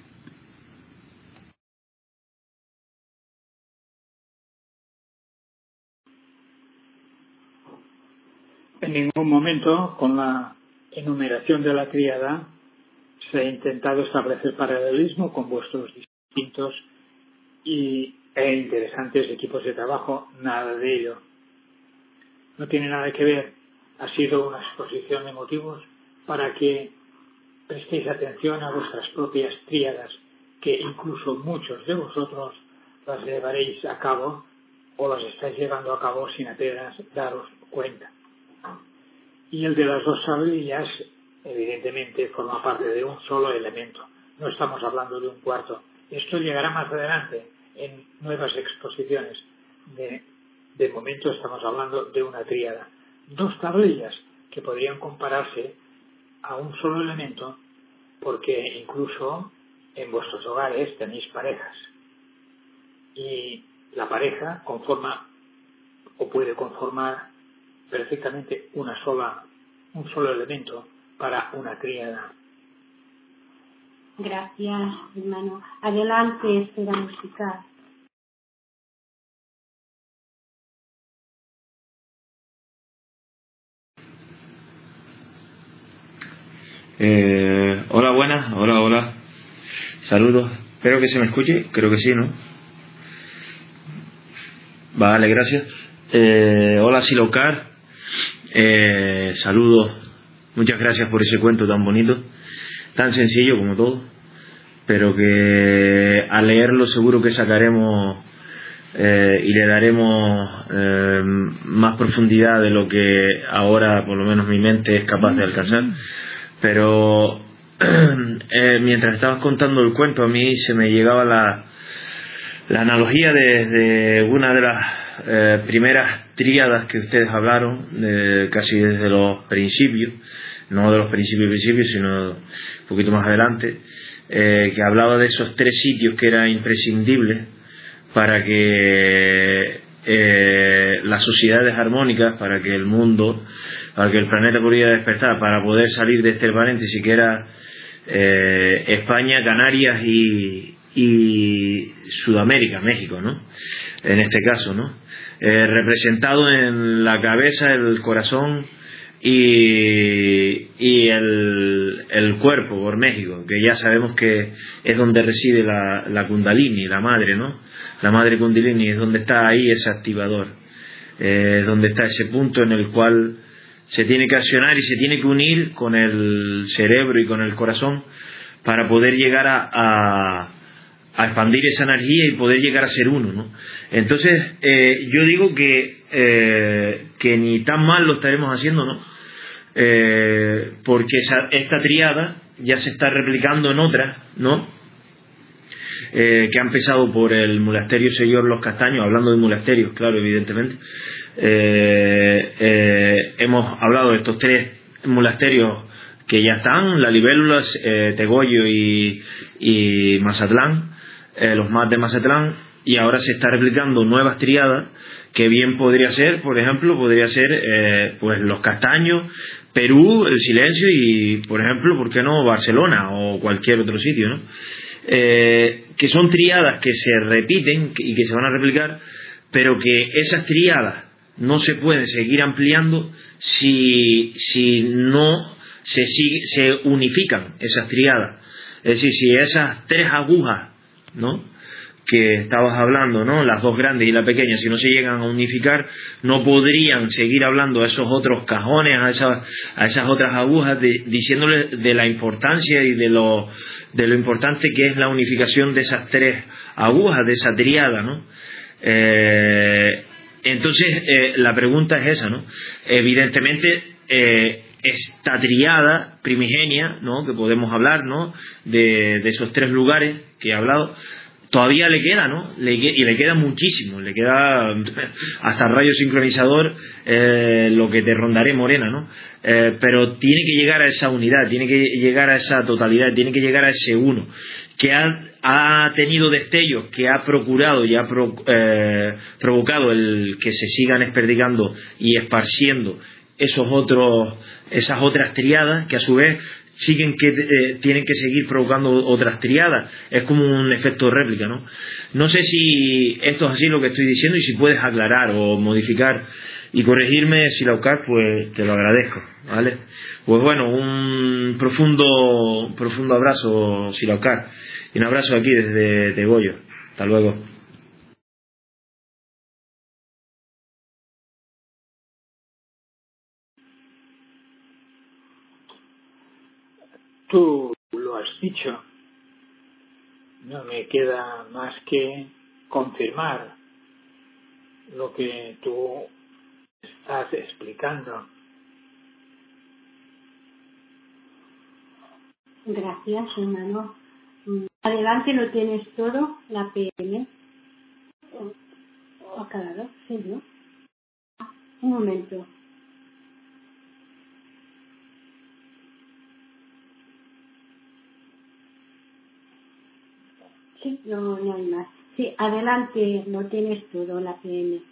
En ningún momento, con la enumeración de la triada, se ha intentado establecer paralelismo con vuestros distintos y, e interesantes equipos de trabajo, nada de ello. No tiene nada que ver, ha sido una exposición de motivos para que prestéis atención a vuestras propias tríadas, que incluso muchos de vosotros las llevaréis a cabo o las estáis llevando a cabo sin apenas daros cuenta. Y el de las dos tablillas, evidentemente, forma parte de un solo elemento. No estamos hablando de un cuarto. Esto llegará más adelante en nuevas exposiciones. De, de momento estamos hablando de una tríada. Dos tablillas que podrían compararse a un solo elemento, porque incluso en vuestros hogares tenéis parejas. Y la pareja conforma o puede conformar perfectamente una sola, un solo elemento para una tríada. Gracias, hermano. Adelante, esfera musical. Eh, hola, buenas, hola, hola. Saludos. Espero que se me escuche, creo que sí, ¿no? Vale, gracias. Eh, hola, Silocar. Eh, saludos, muchas gracias por ese cuento tan bonito, tan sencillo como todo, pero que al leerlo seguro que sacaremos eh, y le daremos eh, más profundidad de lo que ahora por lo menos mi mente es capaz de alcanzar. Pero eh, mientras estabas contando el cuento, a mí se me llegaba la, la analogía de, de una de las Eh, primeras tríadas que ustedes hablaron, eh, casi desde los principios, no de los principios principios, sino un poquito más adelante, eh, que hablaba de esos tres sitios que eran imprescindibles para que eh, las sociedades armónicas, para que el mundo, para que el planeta pudiera despertar, para poder salir de este paréntesis que era eh, España, Canarias y, y Sudamérica, México, ¿no? En este caso, ¿no? Eh, representado en la cabeza, el corazón y, y el, el cuerpo por México, que ya sabemos que es donde reside la, la Kundalini, la madre, ¿no? La madre Kundalini es donde está ahí ese activador, eh, donde está ese punto en el cual se tiene que accionar y se tiene que unir con el cerebro y con el corazón para poder llegar a, a a expandir esa energía y poder llegar a ser uno, ¿no? Entonces, eh, yo digo que, eh, que ni tan mal lo estaremos haciendo, ¿no? eh, porque esa, esta tríada ya se está replicando en otras, ¿no? Eh, que han empezado por el monasterio Señor Los Castaños, hablando de monasterios, claro, evidentemente. Eh, eh, hemos hablado de estos tres monasterios que ya están, La Libélula, eh, Tegoyo y, y Mazatlán, eh, los más de Mazatlán, y ahora se está replicando nuevas tríadas que bien podría ser, por ejemplo, podría ser eh, pues Los Castaños, Perú, El Silencio y, por ejemplo, ¿por qué no Barcelona o cualquier otro sitio, ¿no? Eh, que son tríadas que se repiten y que se van a replicar, pero que esas tríadas no se pueden seguir ampliando si, si no se, sigue, se unifican esas tríadas. Es decir, si esas tres agujas, ¿no?, que estabas hablando, ¿no?, las dos grandes y la pequeña, si no se llegan a unificar, no podrían seguir hablando a esos otros cajones, a esas, a esas otras agujas, de, diciéndoles de la importancia y de lo, de lo importante que es la unificación de esas tres agujas, de esa tríada, ¿no? Eh, entonces, eh, la pregunta es esa, ¿no? Evidentemente, eh, esta tríada primigenia, ¿no?, que podemos hablar, ¿no?, de, de esos tres lugares que he hablado, todavía le queda, ¿no? Le, y le queda muchísimo, le queda hasta rayo sincronizador, eh, lo que te rondaré, Morena, ¿no? Eh, pero tiene que llegar a esa unidad, tiene que llegar a esa totalidad, tiene que llegar a ese uno, que ha, ha tenido destellos, que ha procurado y ha pro, eh, provocado el que se sigan desperdigando y esparciendo esos otros, esas otras triadas, que a su vez siguen que eh, tienen que seguir provocando otras triadas. Es como un efecto de réplica, ¿no? No sé si esto es así lo que estoy diciendo, y si puedes aclarar o modificar y corregirme, Silaucar, pues te lo agradezco, ¿vale? Pues bueno, un profundo profundo abrazo, Silaucar, y un abrazo aquí desde Tegoyo. Hasta luego. Tú lo has dicho. No me queda más que confirmar lo que tú estás explicando. Gracias, hermano. Adelante, lo tienes todo, la P M. Oh, claro, sí, ¿no? Un momento. Sí, no, no hay más. Sí, adelante, lo tienes todo, la P M.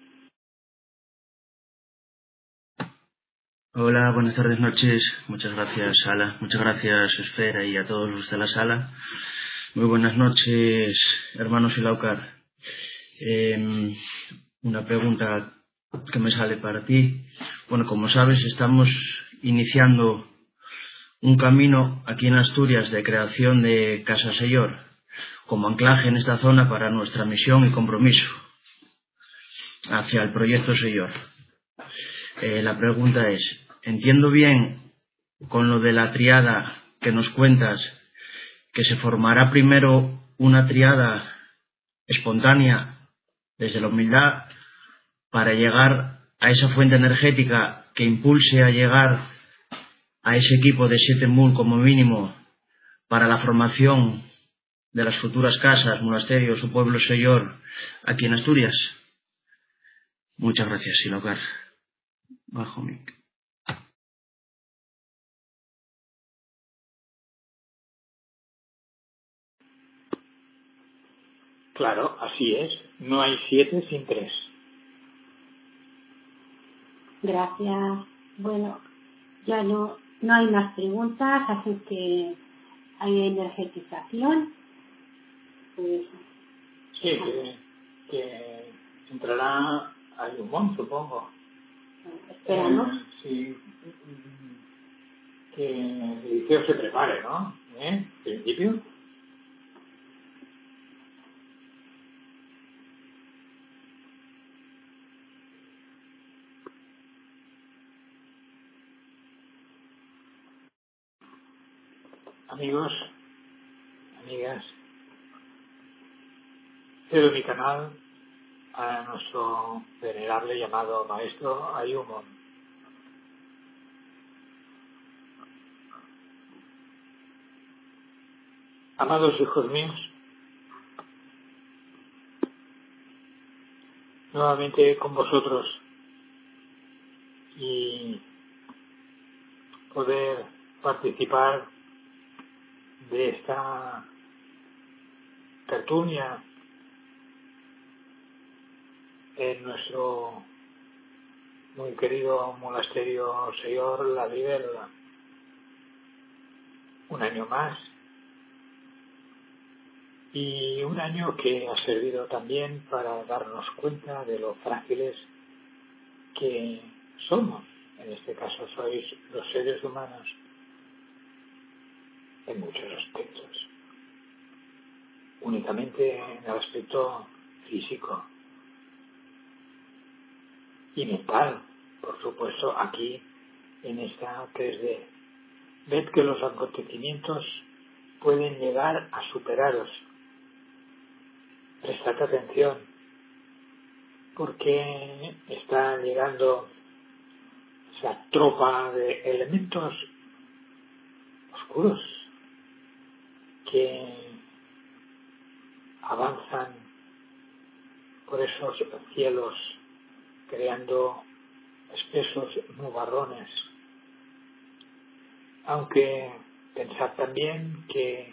Hola, buenas tardes, noches. Muchas gracias, Sala. Muchas gracias, Esfera, y a todos los de la sala. Muy buenas noches, hermanos Silaucar. Eh, una pregunta que me sale para ti. Bueno, como sabes, estamos iniciando un camino aquí en Asturias de creación de Casa Señor, como anclaje en esta zona para nuestra misión y compromiso hacia el proyecto Señor. Eh, la pregunta es, ¿entiendo bien con lo de la triada que nos cuentas que se formará primero una triada espontánea desde la humildad para llegar a esa fuente energética que impulse a llegar a ese equipo de siete mul como mínimo para la formación de las futuras casas, monasterios o pueblos Señor aquí en Asturias? Muchas gracias, Silaucar. Bajo mic. Claro, así es. No hay siete sin tres. Gracias. Bueno, ya no, no hay más preguntas, así que hay energetización. Pues, sí, que, que entrará Ayumón, supongo. Esperamos. Eh, sí, que el liceo se prepare, ¿no? ¿Eh? En principio. Amigos, amigas, cedo mi canal a nuestro venerable llamado maestro Ayumon. Amados hijos míos, nuevamente con vosotros y poder participar de esta tertulia en nuestro muy querido monasterio Señor La Libélula. Un año más, y un año que ha servido también para darnos cuenta de lo frágiles que somos. En este caso sois los seres humanos en muchos aspectos, únicamente en el aspecto físico y mental, por supuesto, aquí en esta tres D. Ved que los acontecimientos pueden llegar a superaros. Prestad atención, porque está llegando esa tropa de elementos oscuros que avanzan por esos cielos creando espesos nubarrones. Aunque pensad también que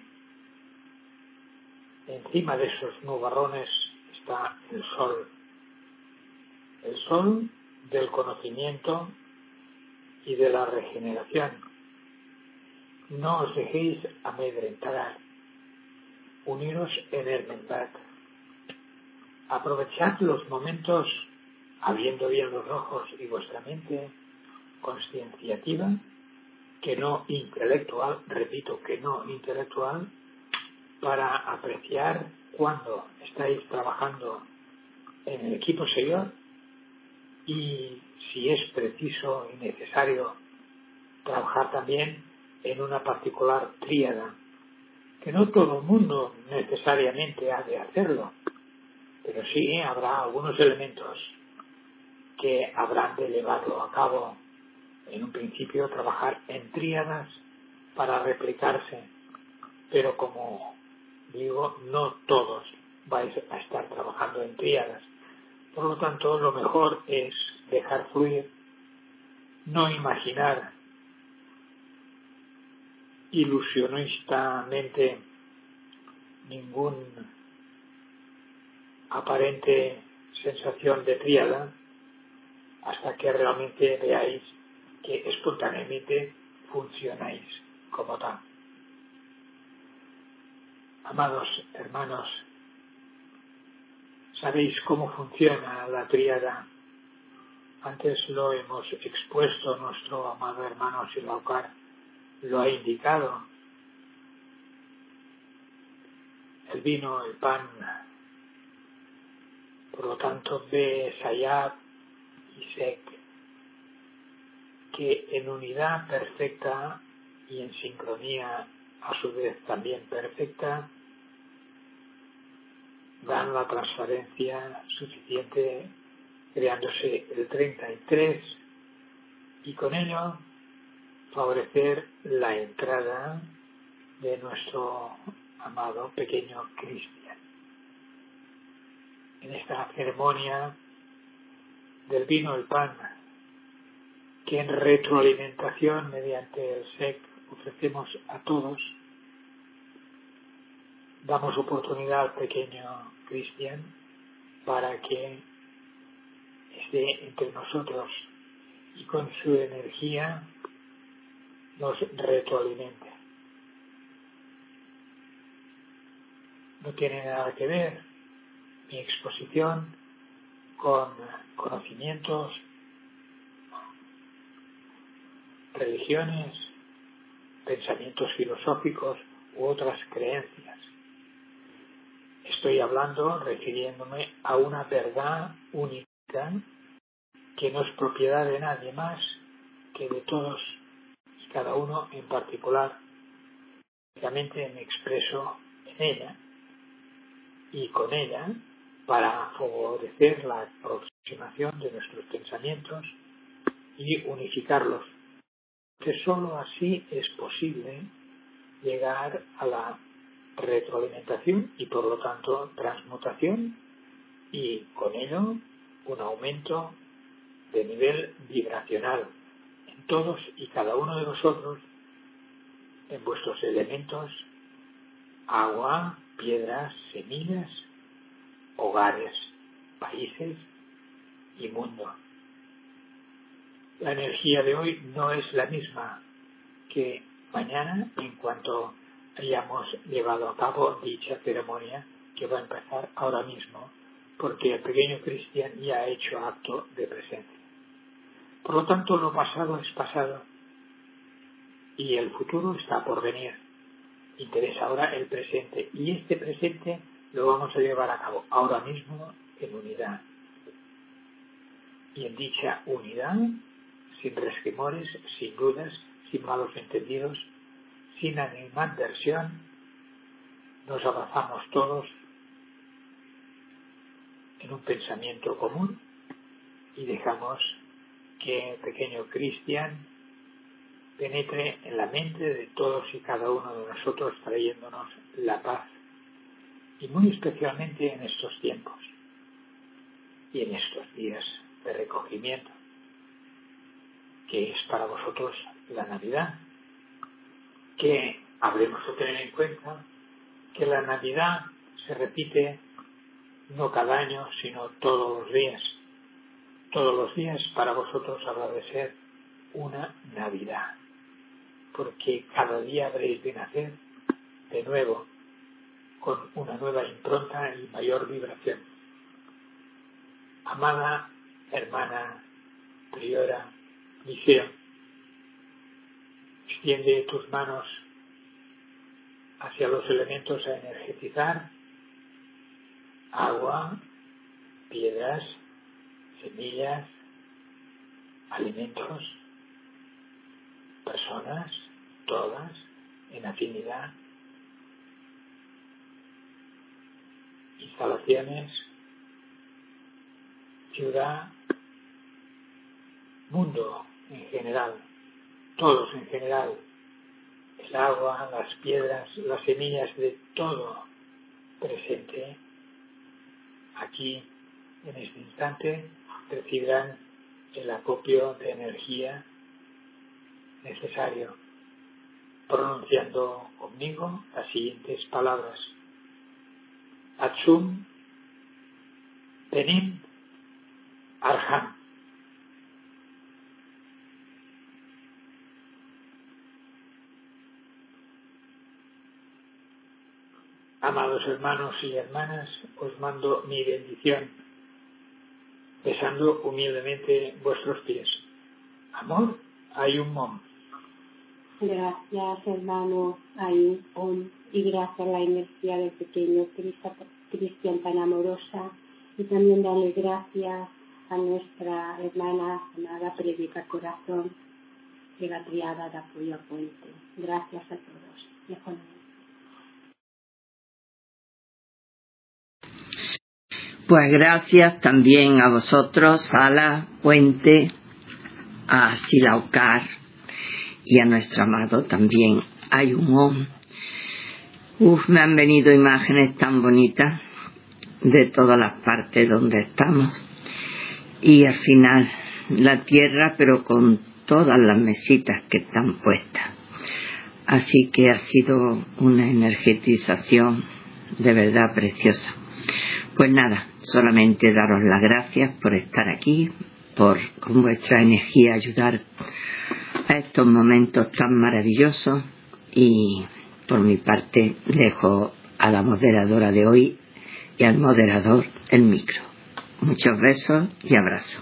encima de esos nubarrones está el sol, el sol del conocimiento y de la regeneración. No os dejéis amedrentar, uniros en hermandad. Aprovechad los momentos abriendo bien los ojos y vuestra mente conscienciativa, que no intelectual, repito, que no intelectual, para apreciar cuando estáis trabajando en el equipo Señor y si es preciso y necesario trabajar también en una particular tríada, que no todo el mundo necesariamente ha de hacerlo, pero sí habrá algunos elementos que habrán de llevarlo a cabo. En un principio trabajar en tríadas para replicarse, pero como digo, no todos vais a estar trabajando en tríadas. Por lo tanto, lo mejor es dejar fluir, no imaginar ilusionistamente ningún aparente sensación de tríada hasta que realmente veáis que espontáneamente funcionáis como tal. Amados hermanos, ¿sabéis cómo funciona la tríada? Antes lo hemos expuesto, nuestro amado hermano Silaucar lo ha indicado. El vino, el pan, por lo tanto, Be, Sayab y Sek, que en unidad perfecta y en sincronía a su vez también perfecta, dan la transparencia suficiente, creándose el treinta y tres, y con ello favorecer la entrada de nuestro amado pequeño Cristian. En esta ceremonia del vino, el pan, que en retroalimentación mediante el S E C ofrecemos a todos, damos oportunidad al pequeño Cristian para que esté entre nosotros y con su energía nos retroalimente. No tiene nada que ver mi exposición con conocimientos, religiones, pensamientos filosóficos u otras creencias. Estoy hablando, refiriéndome a una verdad única que no es propiedad de nadie más que de todos y cada uno en particular. Realmente me expreso en ella y con ella para favorecer la aproximación de nuestros pensamientos y unificarlos, que sólo así es posible llegar a la retroalimentación y por lo tanto transmutación y con ello un aumento de nivel vibracional en todos y cada uno de vosotros, en vuestros elementos: agua, piedras, semillas, hogares, países y mundo. La energía de hoy no es la misma que mañana en cuanto hayamos llevado a cabo dicha ceremonia, que va a empezar ahora mismo, porque el pequeño Cristian ya ha hecho acto de presencia. Por lo tanto, lo pasado es pasado y el futuro está por venir. Interesa ahora el presente, y este presente lo vamos a llevar a cabo ahora mismo en unidad. Y en dicha unidad, sin resquemores, sin dudas, sin malos entendidos, sin animadversión, nos abrazamos todos en un pensamiento común y dejamos que el pequeño Cristian penetre en la mente de todos y cada uno de nosotros, trayéndonos la paz, y muy especialmente en estos tiempos y en estos días de recogimiento, que es para vosotros la Navidad, que habremos de tener en cuenta que la Navidad se repite no cada año, sino todos los días. Todos los días para vosotros habrá de ser una Navidad, porque cada día habréis de nacer de nuevo con una nueva impronta y mayor vibración. Amada hermana priora Liceo, extiende tus manos hacia los elementos a energetizar: agua, piedras, semillas, alimentos, personas, todas en afinidad, instalaciones, ciudad, mundo en general, todos en general, el agua, las piedras, las semillas, de todo presente. Aquí, en este instante, recibirán el acopio de energía necesario, pronunciando conmigo las siguientes palabras: Atsum Benim Arham. Amados hermanos y hermanas, os mando mi bendición, besando humildemente vuestros pies. Amor, Ayum Om. Gracias, hermano Ayum Om, y gracias a la energía del pequeño Cristian tan amorosa, y también darle gracias a nuestra hermana amada Predica Corazón de la Triada de Apoyo a Puente. Gracias a todos. Dejo la Pues gracias también a vosotros, Sala, Puente, a Silaucar y a nuestro amado también Ayum Om. Uf, me han venido imágenes tan bonitas de todas las partes donde estamos, y al final la tierra, pero con todas las mesitas que están puestas. Así que ha sido una energetización de verdad preciosa. Pues nada, solamente daros las gracias por estar aquí, por con vuestra energía ayudar a estos momentos tan maravillosos, y por mi parte dejo a la moderadora de hoy y al moderador el micro. Muchos besos y abrazos.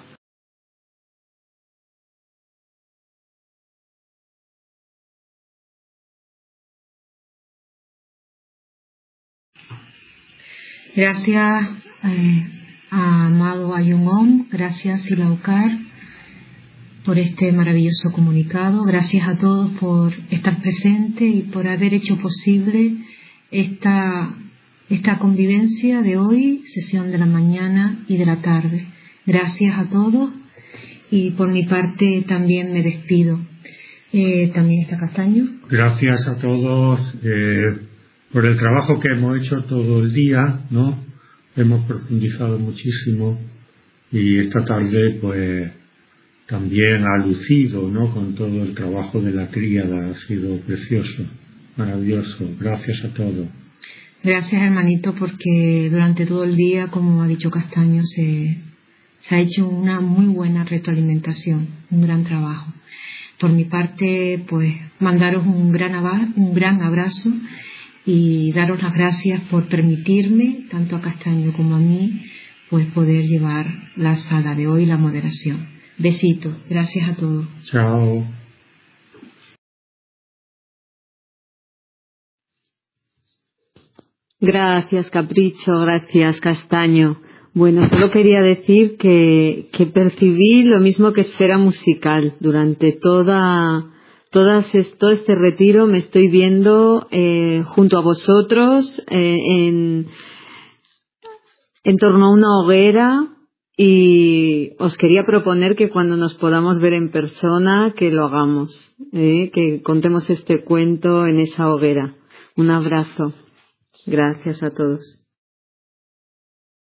Gracias eh, a amado Ayum Om, gracias Silaucar por este maravilloso comunicado, gracias a todos por estar presentes y por haber hecho posible esta, esta convivencia de hoy, sesión de la mañana y de la tarde. Gracias a todos, y por mi parte también me despido. Eh, también está Castaño. Gracias a todos. Eh... por el trabajo que hemos hecho todo el día, ¿no? Hemos profundizado muchísimo y esta tarde pues también ha lucido, ¿no? Con todo el trabajo de la tríada, ha sido precioso, maravilloso. Gracias a todos. Gracias, hermanito, porque durante todo el día, como ha dicho Castaño, se, se ha hecho una muy buena retroalimentación, un gran trabajo. Por mi parte, pues mandaros un gran, un gran abrazo y daros las gracias por permitirme, tanto a Castaño como a mí, pues poder llevar la sala de hoy, la moderación. Besitos, gracias a todos. Chao. Gracias, Capricho, gracias, Castaño. Bueno, solo quería decir que, que percibí lo mismo que esfera musical. Durante toda, todas, todo este retiro me estoy viendo eh, junto a vosotros eh, en, en torno a una hoguera, y os quería proponer que cuando nos podamos ver en persona, que lo hagamos, eh, que contemos este cuento en esa hoguera. Un abrazo. Gracias a todos.